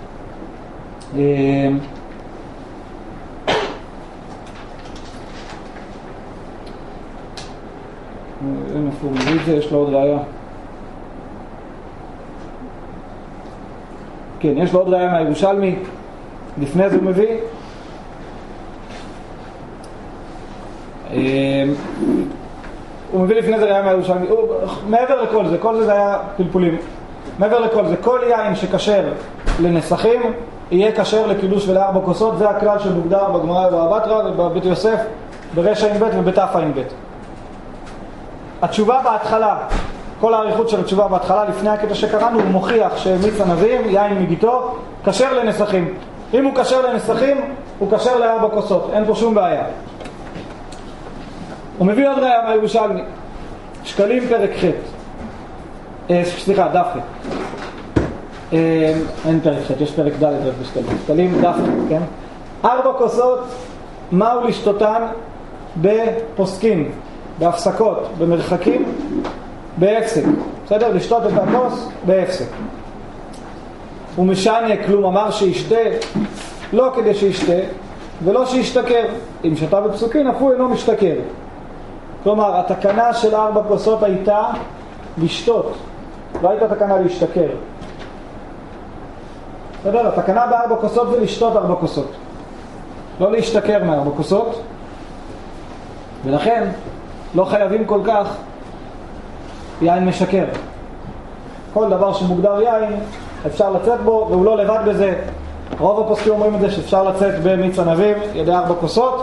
אין איפה הוא מביא את זה, יש לו עוד ראיה. כן, יש לו עוד ראיה מהירושלמי, לפני זה הוא מביא. הוא מביא לפני זה ראיה מהירושלמי. מעבר לכל זה, כל זה היה פלפולים. מעבר לכל זה, כל יין שקשר לנסחים יהיה קשר לקידוש ול4 כוסות. זה הכלל שמוגדר בגמרא ובבבא בתרא ובבית יוסף ברשע ע"ב ובתף ע"ב. התשובה בהתחלה, כל העריכות של התשובה בהתחלה לפני הקטע שקראנו, הוא מוכיח שמיץ ענבים, יין מגיתו, קשר לנסחים. אם הוא קשר לנסחים, הוא קשר ל4 כוסות, אין פה שום בעיה. הוא מביא עוד ראיה מהירושלמי, שקלים פרק ח', סליחה, דף ח'. אין פרק ח', יש פרק ד' רק בשקלים. שקלים דף ח', כן? 4 כוסות, מהו לשתותן בפוסקים, בהפסקות, במרחקים, בהפסק. בסדר? לשתות את הכוס בהפסק. הוא משנה, כלום אמר שישתה, לא כדי שישתה, ולא שישתכר. אם שתה בפסוקין, אף הוא אינו משתכר. כלומר, התקנה של 4 כוסות הייתה לשתות, לא הייתה תקנה להשתכר. בסדר? התקנה ב4 כוסות זה לשתות 4 כוסות, לא להשתכר מ4 כוסות, ולכן לא חייבים כל כך יין משקר. כל דבר שמוגדר יין אפשר לצאת בו, והוא לא לבד בזה. רוב הפוסקים אומרים את זה שאפשר לצאת במיץ ענבים ידי 4 כוסות,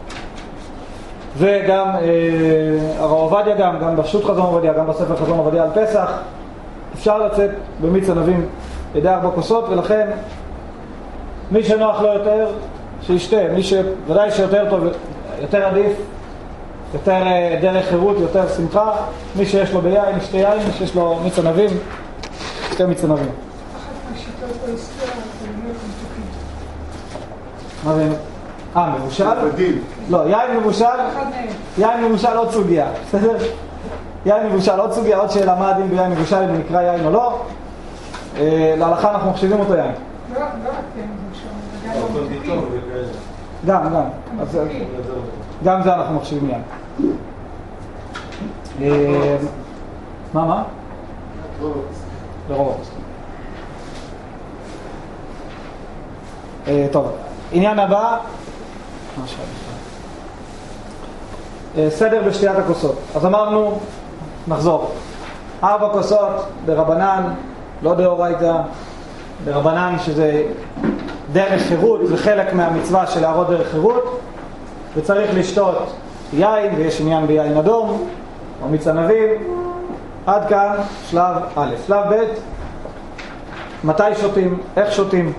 וגם הרב עובדיה גם בשו"ת חזון עובדיה, גם בספר חזון עובדיה על פסח, אפשר לצאת במיץ ענבים ידי 4 כוסות, ולכן מי שנוח לו יותר שישתה, מי שוודאי שיותר טוב, יותר עדיף, יותר דרך חירות, יותר שמחה, מי שיש לו ביין ישתה יין, מי שיש לו מיץ ענבים ישתה מיץ ענבים. אחת מהשיטות בהיסטוריה באמת מתוקים. מה זה? מבושל? לא, יין מבושל, יין מבושל עוד סוגיה, בסדר? יין מבושל עוד סוגיה, עוד שאלה מה הדין ביין מבושל, אם הוא נקרא יין או לא. להלכה אנחנו מחשיבים אותו יין. לא רק יין מבושל, גם. גם זה אנחנו מחשיבים יין. מה? לרוב. טוב, עניין הבא, סדר בשתיית הכוסות. אז אמרנו, נחזור, 4 כוסות ברבנן, לא דאורייתא, ברבנן שזה דרך חירות, זה חלק מהמצווה של להראות דרך חירות, וצריך לשתות יין, ויש עניין ביין אדום או מיץ ענבים. עד כאן שלב א'. שלב ב', מתי שותים, איך שותים.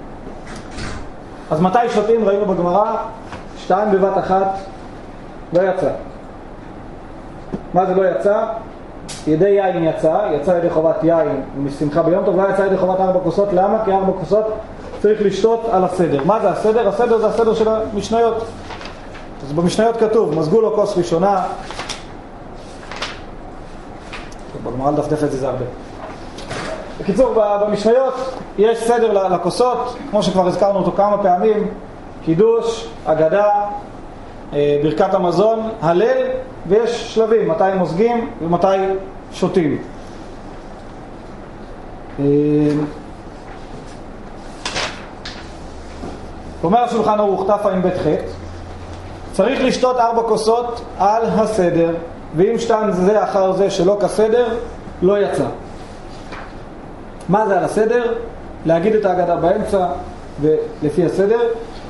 אז מתי שותים? ראינו בגמרא, 2 בבת אחת לא יצא. מה זה לא יצא? ידי יין יצא ידי חובת יין משמחה ביום טוב, לא יצא ידי חובת 4 כוסות. למה? כי 4 כוסות צריך לשתות על הסדר. מה זה הסדר? הסדר זה הסדר של המשניות. אז במשניות כתוב, מזגו לו כוס ראשונה. בגמרא לדפדף את זה הרבה. בקיצור, במשניות יש סדר לכוסות, כמו שכבר הזכרנו אותו כמה פעמים, קידוש, אגדה, ברכת המזון, הלל, ויש שלבים, מתי מוזגים ומתי שותים. אומר השולחן ערוך תע"ב-ח, צריך לשתות 4 כוסות על הסדר, ואם 2 זה אחר זה שלא כסדר, לא יצא. מה זה על הסדר? להגיד את ההגדה באמצע ולפי הסדר.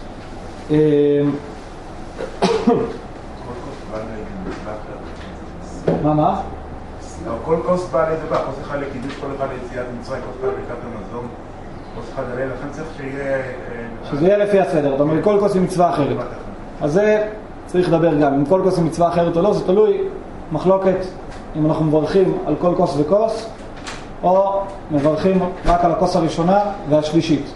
מה? כל כוס בא לידי כוס אחד לקידוש, כל אחד ליציאת מצרים, כוס אחד לברכת המזון, כוס אחד הלל, לכן צריך שזה יהיה לפי הסדר. זאת אומרת, כל כוס היא מצווה אחרת. אז זה צריך לדבר גם. אם כל כוס היא מצווה אחרת או לא, זה תלוי מחלוקת אם אנחנו מברכים על כל כוס וכוס, או מברכים רק על הכוס הראשונה והשלישית.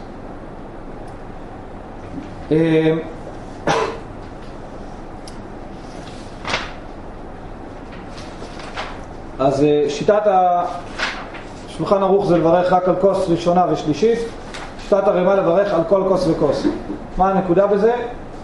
אז שיטת השולחן ערוך זה לברך רק על כוס ראשונה ושלישית, שיטת הרמ"א לברך על כל כוס וכוס. מה הנקודה בזה?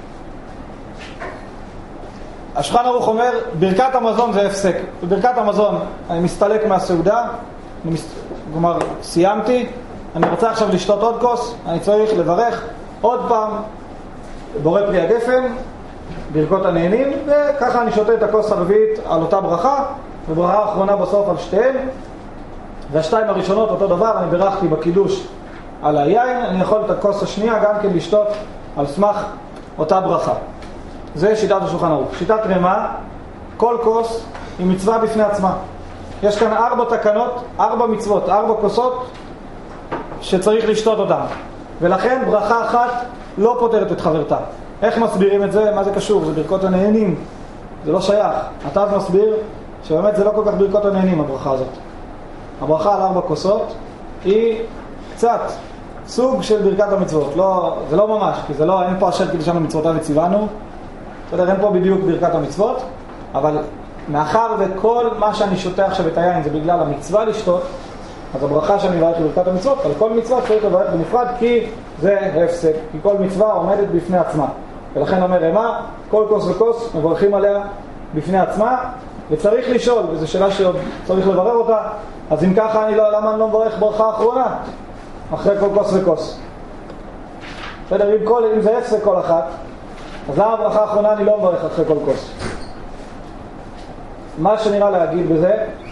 השולחן ערוך אומר, ברכת המזון זה הפסק. בברכת המזון אני מסתלק מהסעודה, כלומר סיימתי, אני רוצה עכשיו לשתות עוד כוס, אני צריך לברך עוד פעם בורא פרי הגפן, ברכות הנהנים, וככה אני שותה את הכוס הרביעית על אותה ברכה, וברכה האחרונה בסוף על שתיהן, והשתיים הראשונות אותו דבר, אני ברכתי בקידוש על היין, אני יכול את הכוס השנייה גם כן לשתות על סמך אותה ברכה. זה שיטת השולחן ערוך. שיטת רמ"א, כל כוס היא מצווה בפני עצמה. יש כאן 4 תקנות, 4 מצוות, 4 כוסות שצריך לשתות אותן. ולכן ברכה אחת לא פותרת את חברתה. איך מסבירים את זה? מה זה קשור? זה ברכות הנהנים. זה לא שייך. אתה מסביר שבאמת זה לא כל כך ברכות הנהנים הברכה הזאת. הברכה על 4 כוסות היא קצת סוג של ברכת המצוות. לא, זה לא ממש, כי זה לא, אין פה אשר קידשנו מצוותיו וציוונו. בסדר, אין פה בדיוק ברכת המצוות, אבל מאחר וכל מה שאני שותה עכשיו את היין זה בגלל המצווה לשתות, אז הברכה שאני מברך לברכת המצוות, על כל מצווה צריך לברך בנפרד, כי זה הפסק, כי כל מצווה עומדת בפני עצמה. ולכן אומר רמ"א, כל כוס וכוס מברכים עליה בפני עצמה, וצריך לשאול, וזו שאלה שעוד צריך לברר אותה, אז אם ככה למה אני לא מברך ברכה אחרונה אחרי כל כוס וכוס? בסדר, אם זה הפסק כל אחת, אז למה ברכה האחרונה אני לא מברך אחרי כל כוס? מה שנראה להגיד בזה,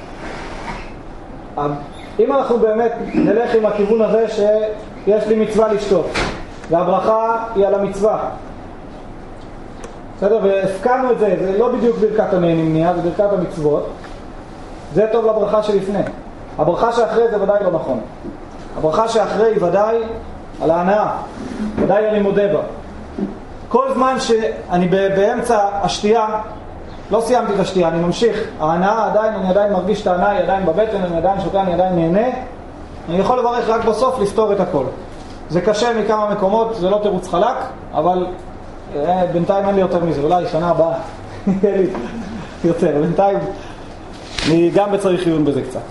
אם אנחנו באמת נלך עם הכיוון הזה שיש לי מצווה לשתות, והברכה היא על המצווה, בסדר? והפקענו את זה, זה לא בדיוק ברכת הנהנים נהיה, זה ברכת המצוות, זה טוב לברכה שלפני. הברכה שאחרי זה ודאי לא נכון. הברכה שאחרי היא ודאי על ההנאה, ודאי אני מודה בה. כל זמן שאני באמצע השתייה, לא סיימתי את השתייה, אני ממשיך, ההנאה עדיין, אני עדיין מרגיש את ההנאה, היא עדיין בבטן, אני עדיין שותה, אני עדיין נהנה, אני יכול לברך רק בסוף לפתור את הכל. זה קשה מכמה מקומות, זה לא תירוץ חלק, אבל בינתיים אין לי יותר מזה, אולי שנה הבאה יהיה לי יותר, בינתיים אני גם בצריך עיון בזה קצת.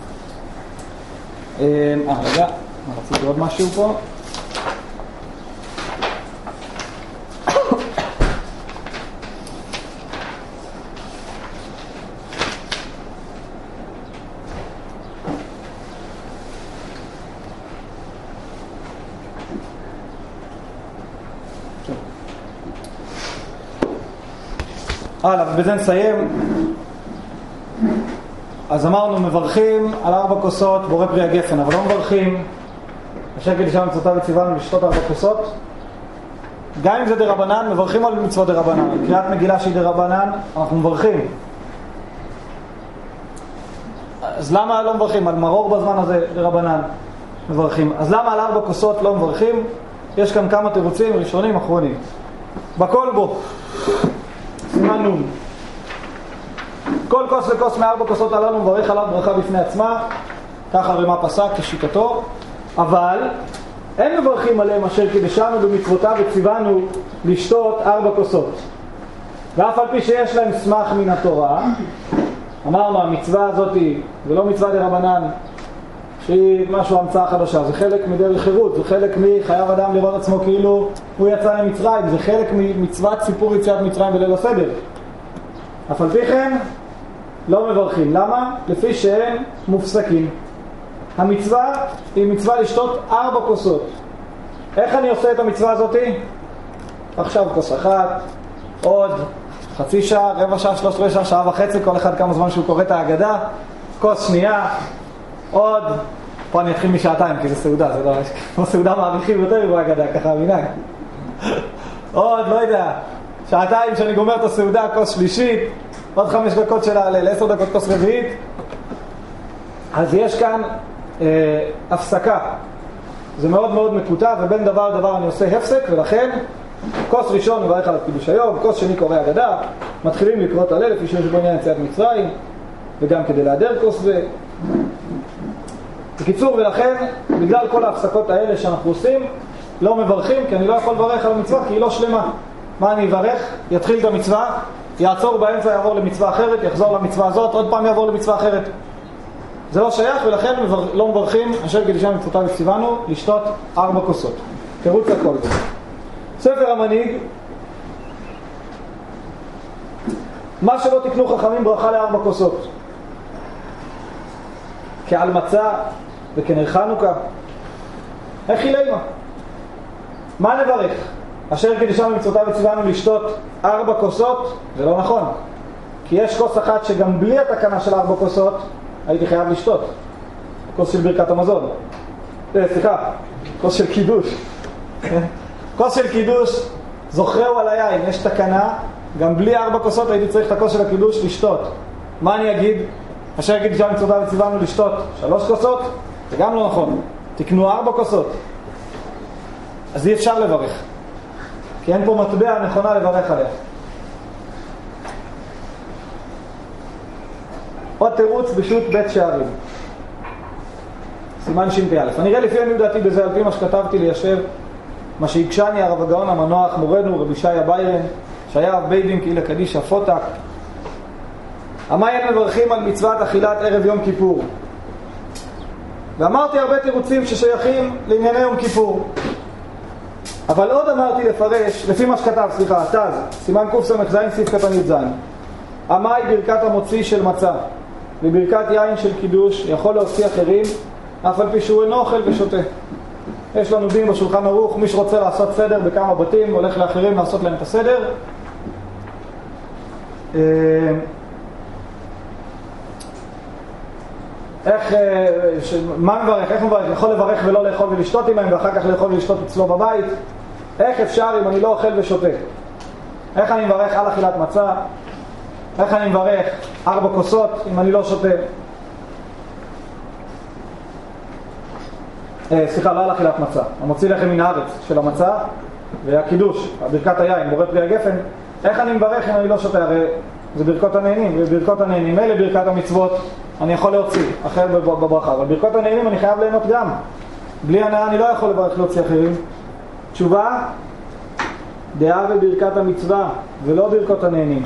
רגע, רציתי עוד משהו פה. ובזה נסיים. אז אמרנו מברכים על 4 כוסות בורא פרי הגפן, אבל לא מברכים אשר קידשנו מצוותיו וציוונו לשתות 4 כוסות. גם אם זה דרבנן, מברכים על מצוות דרבנן. על קריאת מגילה שהיא דרבנן אנחנו מברכים. אז למה לא מברכים? על מרור בזמן הזה דרבנן מברכים. אז למה על 4 כוסות לא מברכים? יש כאן כמה תירוצים ראשונים אחרונים. בכל בו סימן נון. כל כוס וכוס מארבע כוסות הללו מברך עליו ברכה בפני עצמה, ככה רמה פסק כשיטתו, אבל אין מברכים עליהם אשר קידשנו במצוותיו וציוונו לשתות 4 כוסות. ואף על פי שיש להם סמך מן התורה, אמרנו המצווה הזאת זה לא מצווה דרבנן שהיא משהו המצאה חדשה, זה חלק מדרך חירות, זה חלק מחייב אדם לראות עצמו כאילו הוא יצא ממצרים, זה חלק ממצוות סיפור יציאת מצרים בליל הסדר. אף על פי כן לא מברכים. למה? לפי שהם מופסקים. המצווה היא מצווה לשתות 4 כוסות. איך אני עושה את המצווה הזאת? עכשיו כוס אחת, עוד חצי שעה, רבע שעה, 13 שעה, שעה וחצי, כל אחד כמה זמן שהוא קורא את ההגדה, כוס שנייה, עוד, פה אני אתחיל משעתיים כי זה סעודה, זה לא, כמו סעודה מעריכים יותר בהגדה, ככה המנהג. עוד, לא יודע, שעתיים שאני גומר את הסעודה, כוס שלישית, עוד 5 דקות של ההלל, 10 דקות כוס רביעית. אז יש כאן הפסקה. זה מאוד מאוד מקוטע, ובין דבר לדבר אני עושה הפסק, ולכן כוס ראשון מברך על קידוש היום, כוס שני קורא הגדה, מתחילים לקרוא את הלל לפי שיש בו עניין יציאת מצרים, וגם כדי להיעדר כוס זה. בקיצור, ולכן בגלל כל ההפסקות האלה שאנחנו עושים, לא מברכים, כי אני לא יכול לברך על המצווה, כי היא לא שלמה. מה אני אברך? יתחיל את המצווה, יעצור באמצע, יעבור למצווה אחרת, יחזור למצווה הזאת, עוד פעם יעבור למצווה אחרת. זה לא שייך, ולכן לא מברכים אשר קידשנו מצוותיו וציוונו לשתות 4 כוסות. תירוץ הכל זה. ספר המנהיג, מה שלא תקנו חכמים ברכה ל4 כוסות. כעל מצה וכנר חנוכה. איך היא לימה? מה נברך? אשר קידשנו מצוותיו וציוונו לשתות 4 כוסות, זה לא נכון. כי יש כוס אחת שגם בלי התקנה של 4 כוסות, הייתי חייב לשתות. כוס של ברכת המזון. סליחה, כוס של קידוש. כוס של קידוש, זוכרהו על היין, יש תקנה, גם בלי 4 כוסות הייתי צריך את הכוס של הקידוש לשתות. מה אני אגיד? אשר קידשנו מצוותיו וציוונו לשתות 3 כוסות? זה גם לא נכון. תקנו 4 כוסות. אז אי אפשר לברך. כי אין פה מטבע נכונה לברך עליה. עוד תירוץ בשו"ת בית שערים. סימן ש"פ. אני אראה לפי עניות דעתי בזה, על פי מה שכתבתי ליישב, מה שהקשני הרב הגאון המנוח מורנו רבי שיה ביירן, שהיה רב בית דין קהילה קדישא פותק. המאיים מברכים על מצוות אכילת ערב יום כיפור. ואמרתי הרבה תירוצים ששייכים לענייני יום כיפור. אבל עוד אמרתי לפרש, לפי מה שכתב, תז, סימן קס"ז סעיף קטן י"ז. המאי ברכת המוציא של מצה וברכת יין של קידוש יכול להוציא אחרים אף על פי שהוא אינו אוכל ושותה. יש לנו דין בשולחן ערוך, מי שרוצה לעשות סדר בכמה בתים הולך לאחרים לעשות להם את הסדר. מה מברך? איך מברך? יכול לברך ולא לאכול ולשתות עמהם ואחר כך לאכול ולשתות אצלו בבית? איך אפשר אם אני לא אוכל ושותה? איך אני מברך על אכילת מצה? איך אני מברך 4 כוסות אם אני לא שותה? סליחה, לא על אכילת מצה, המוציא לחם מן הארץ של המצה והקידוש, ברכת היין, בורא פרי הגפן. איך אני מברך אם אני לא שותה? הרי זה ברכות הנהנים, וברכות הנהנים אלה ברכת המצוות אני יכול להוציא אחר בברכה, אבל ברכות הנהנים אני חייב ליהנות גם. בלי הנאה אני לא יכול לברך להוציא אחרים. תשובה, דעה בברכת המצווה ולא ברכות הנהנים,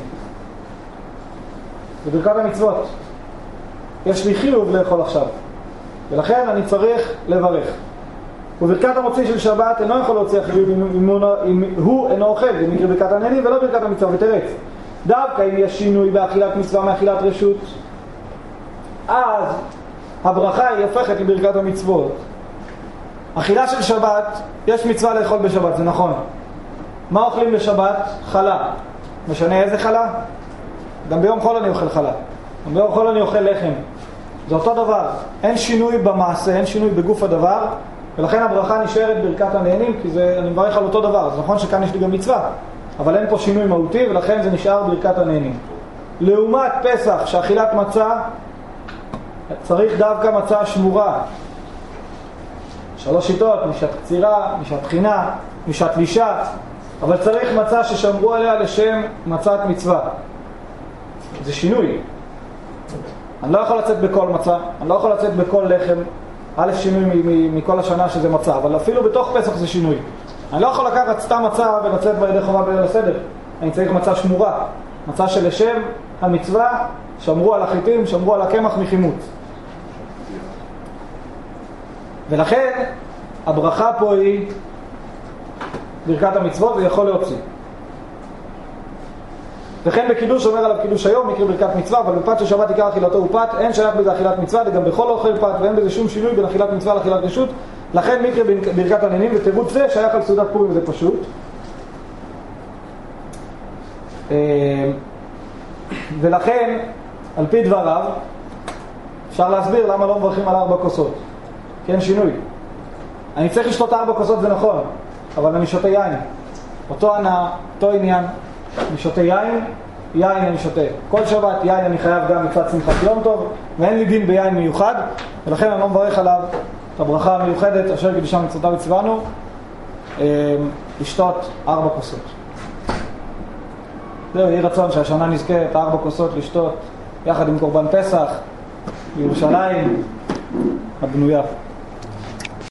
זה ברכת המצוות. יש לי חיוב לאכול עכשיו, ולכן אני צריך לברך. וברכת המוציא של שבת אינו יכול להוציא אחרים אם הוא אינו אוכל, זה נקרא ברכת הנהנים ולא ברכת המצווה. ותרץ, דווקא אם יש שינוי באכילת מצווה מאכילת רשות, אז הברכה היא הופכת לברכת המצוות. אכילה של שבת, יש מצווה לאכול בשבת, זה נכון. מה אוכלים בשבת? חלה. משנה איזה חלה? גם ביום חול אני אוכל חלה, גם ביום חול אני אוכל לחם. זה אותו דבר, אין שינוי במעשה, אין שינוי בגוף הדבר, ולכן הברכה נשארת ברכת הנהנים, כי זה, אני מברך על אותו דבר. זה נכון שכאן יש לי גם מצווה, אבל אין פה שינוי מהותי, ולכן זה נשאר ברכת הנהנים. לעומת פסח, שאכילת מצה צריך דווקא מצה שמורה. 3 שיטות, משת קצירה, משת תחינה, משת לישה, אבל צריך מצה ששמרו עליה לשם מצת מצווה. זה שינוי. אני לא יכול לצאת בכל מצה, אני לא יכול לצאת בכל לחם. א', שינוי מכל השנה שזה מצה, אבל אפילו בתוך פסח זה שינוי. אני לא יכול לקחת סתם מצה ולצאת בידי חובה בליל הסדר. אני צריך מצה שמורה, מצה שלשם המצווה, שמרו על החיטים, שמרו על הקמח מחימוץ. ולכן הברכה פה היא ברכת המצוות, ויכול להוציא. וכן בקידוש אומר עליו קידוש היום, מקריא ברכת מצווה, אבל בפת של שבת עיקר אכילתו הוא פת, אין שייך בזה אכילת מצווה, וגם בכל אוכל פת, ואין בזה שום שינוי בין אכילת מצווה לאכילת רשות. לכן מקריא ברכת עננים, ותירוץ זה שייך על סעודת פורים, זה פשוט. ולכן, על פי דבריו, אפשר להסביר למה לא מברכים על 4 כוסות. כן, שינוי. אני צריך לשתות 4 כוסות, זה נכון, אבל אני שותה יין. אותו עניין. אני שותה יין אני שותה. כל שבת יין אני חייב גם מצד שמחת יום טוב, ואין לי דין ביין מיוחד, ולכן אני לא מברך עליו את הברכה המיוחדת, אשר קדישה מצוותיו הצוונו, לשתות 4 כוסות. זהו, יהי רצון שהשנה נזכה את 4 כוסות לשתות, יחד עם קורבן פסח, בירושלים הבנויה.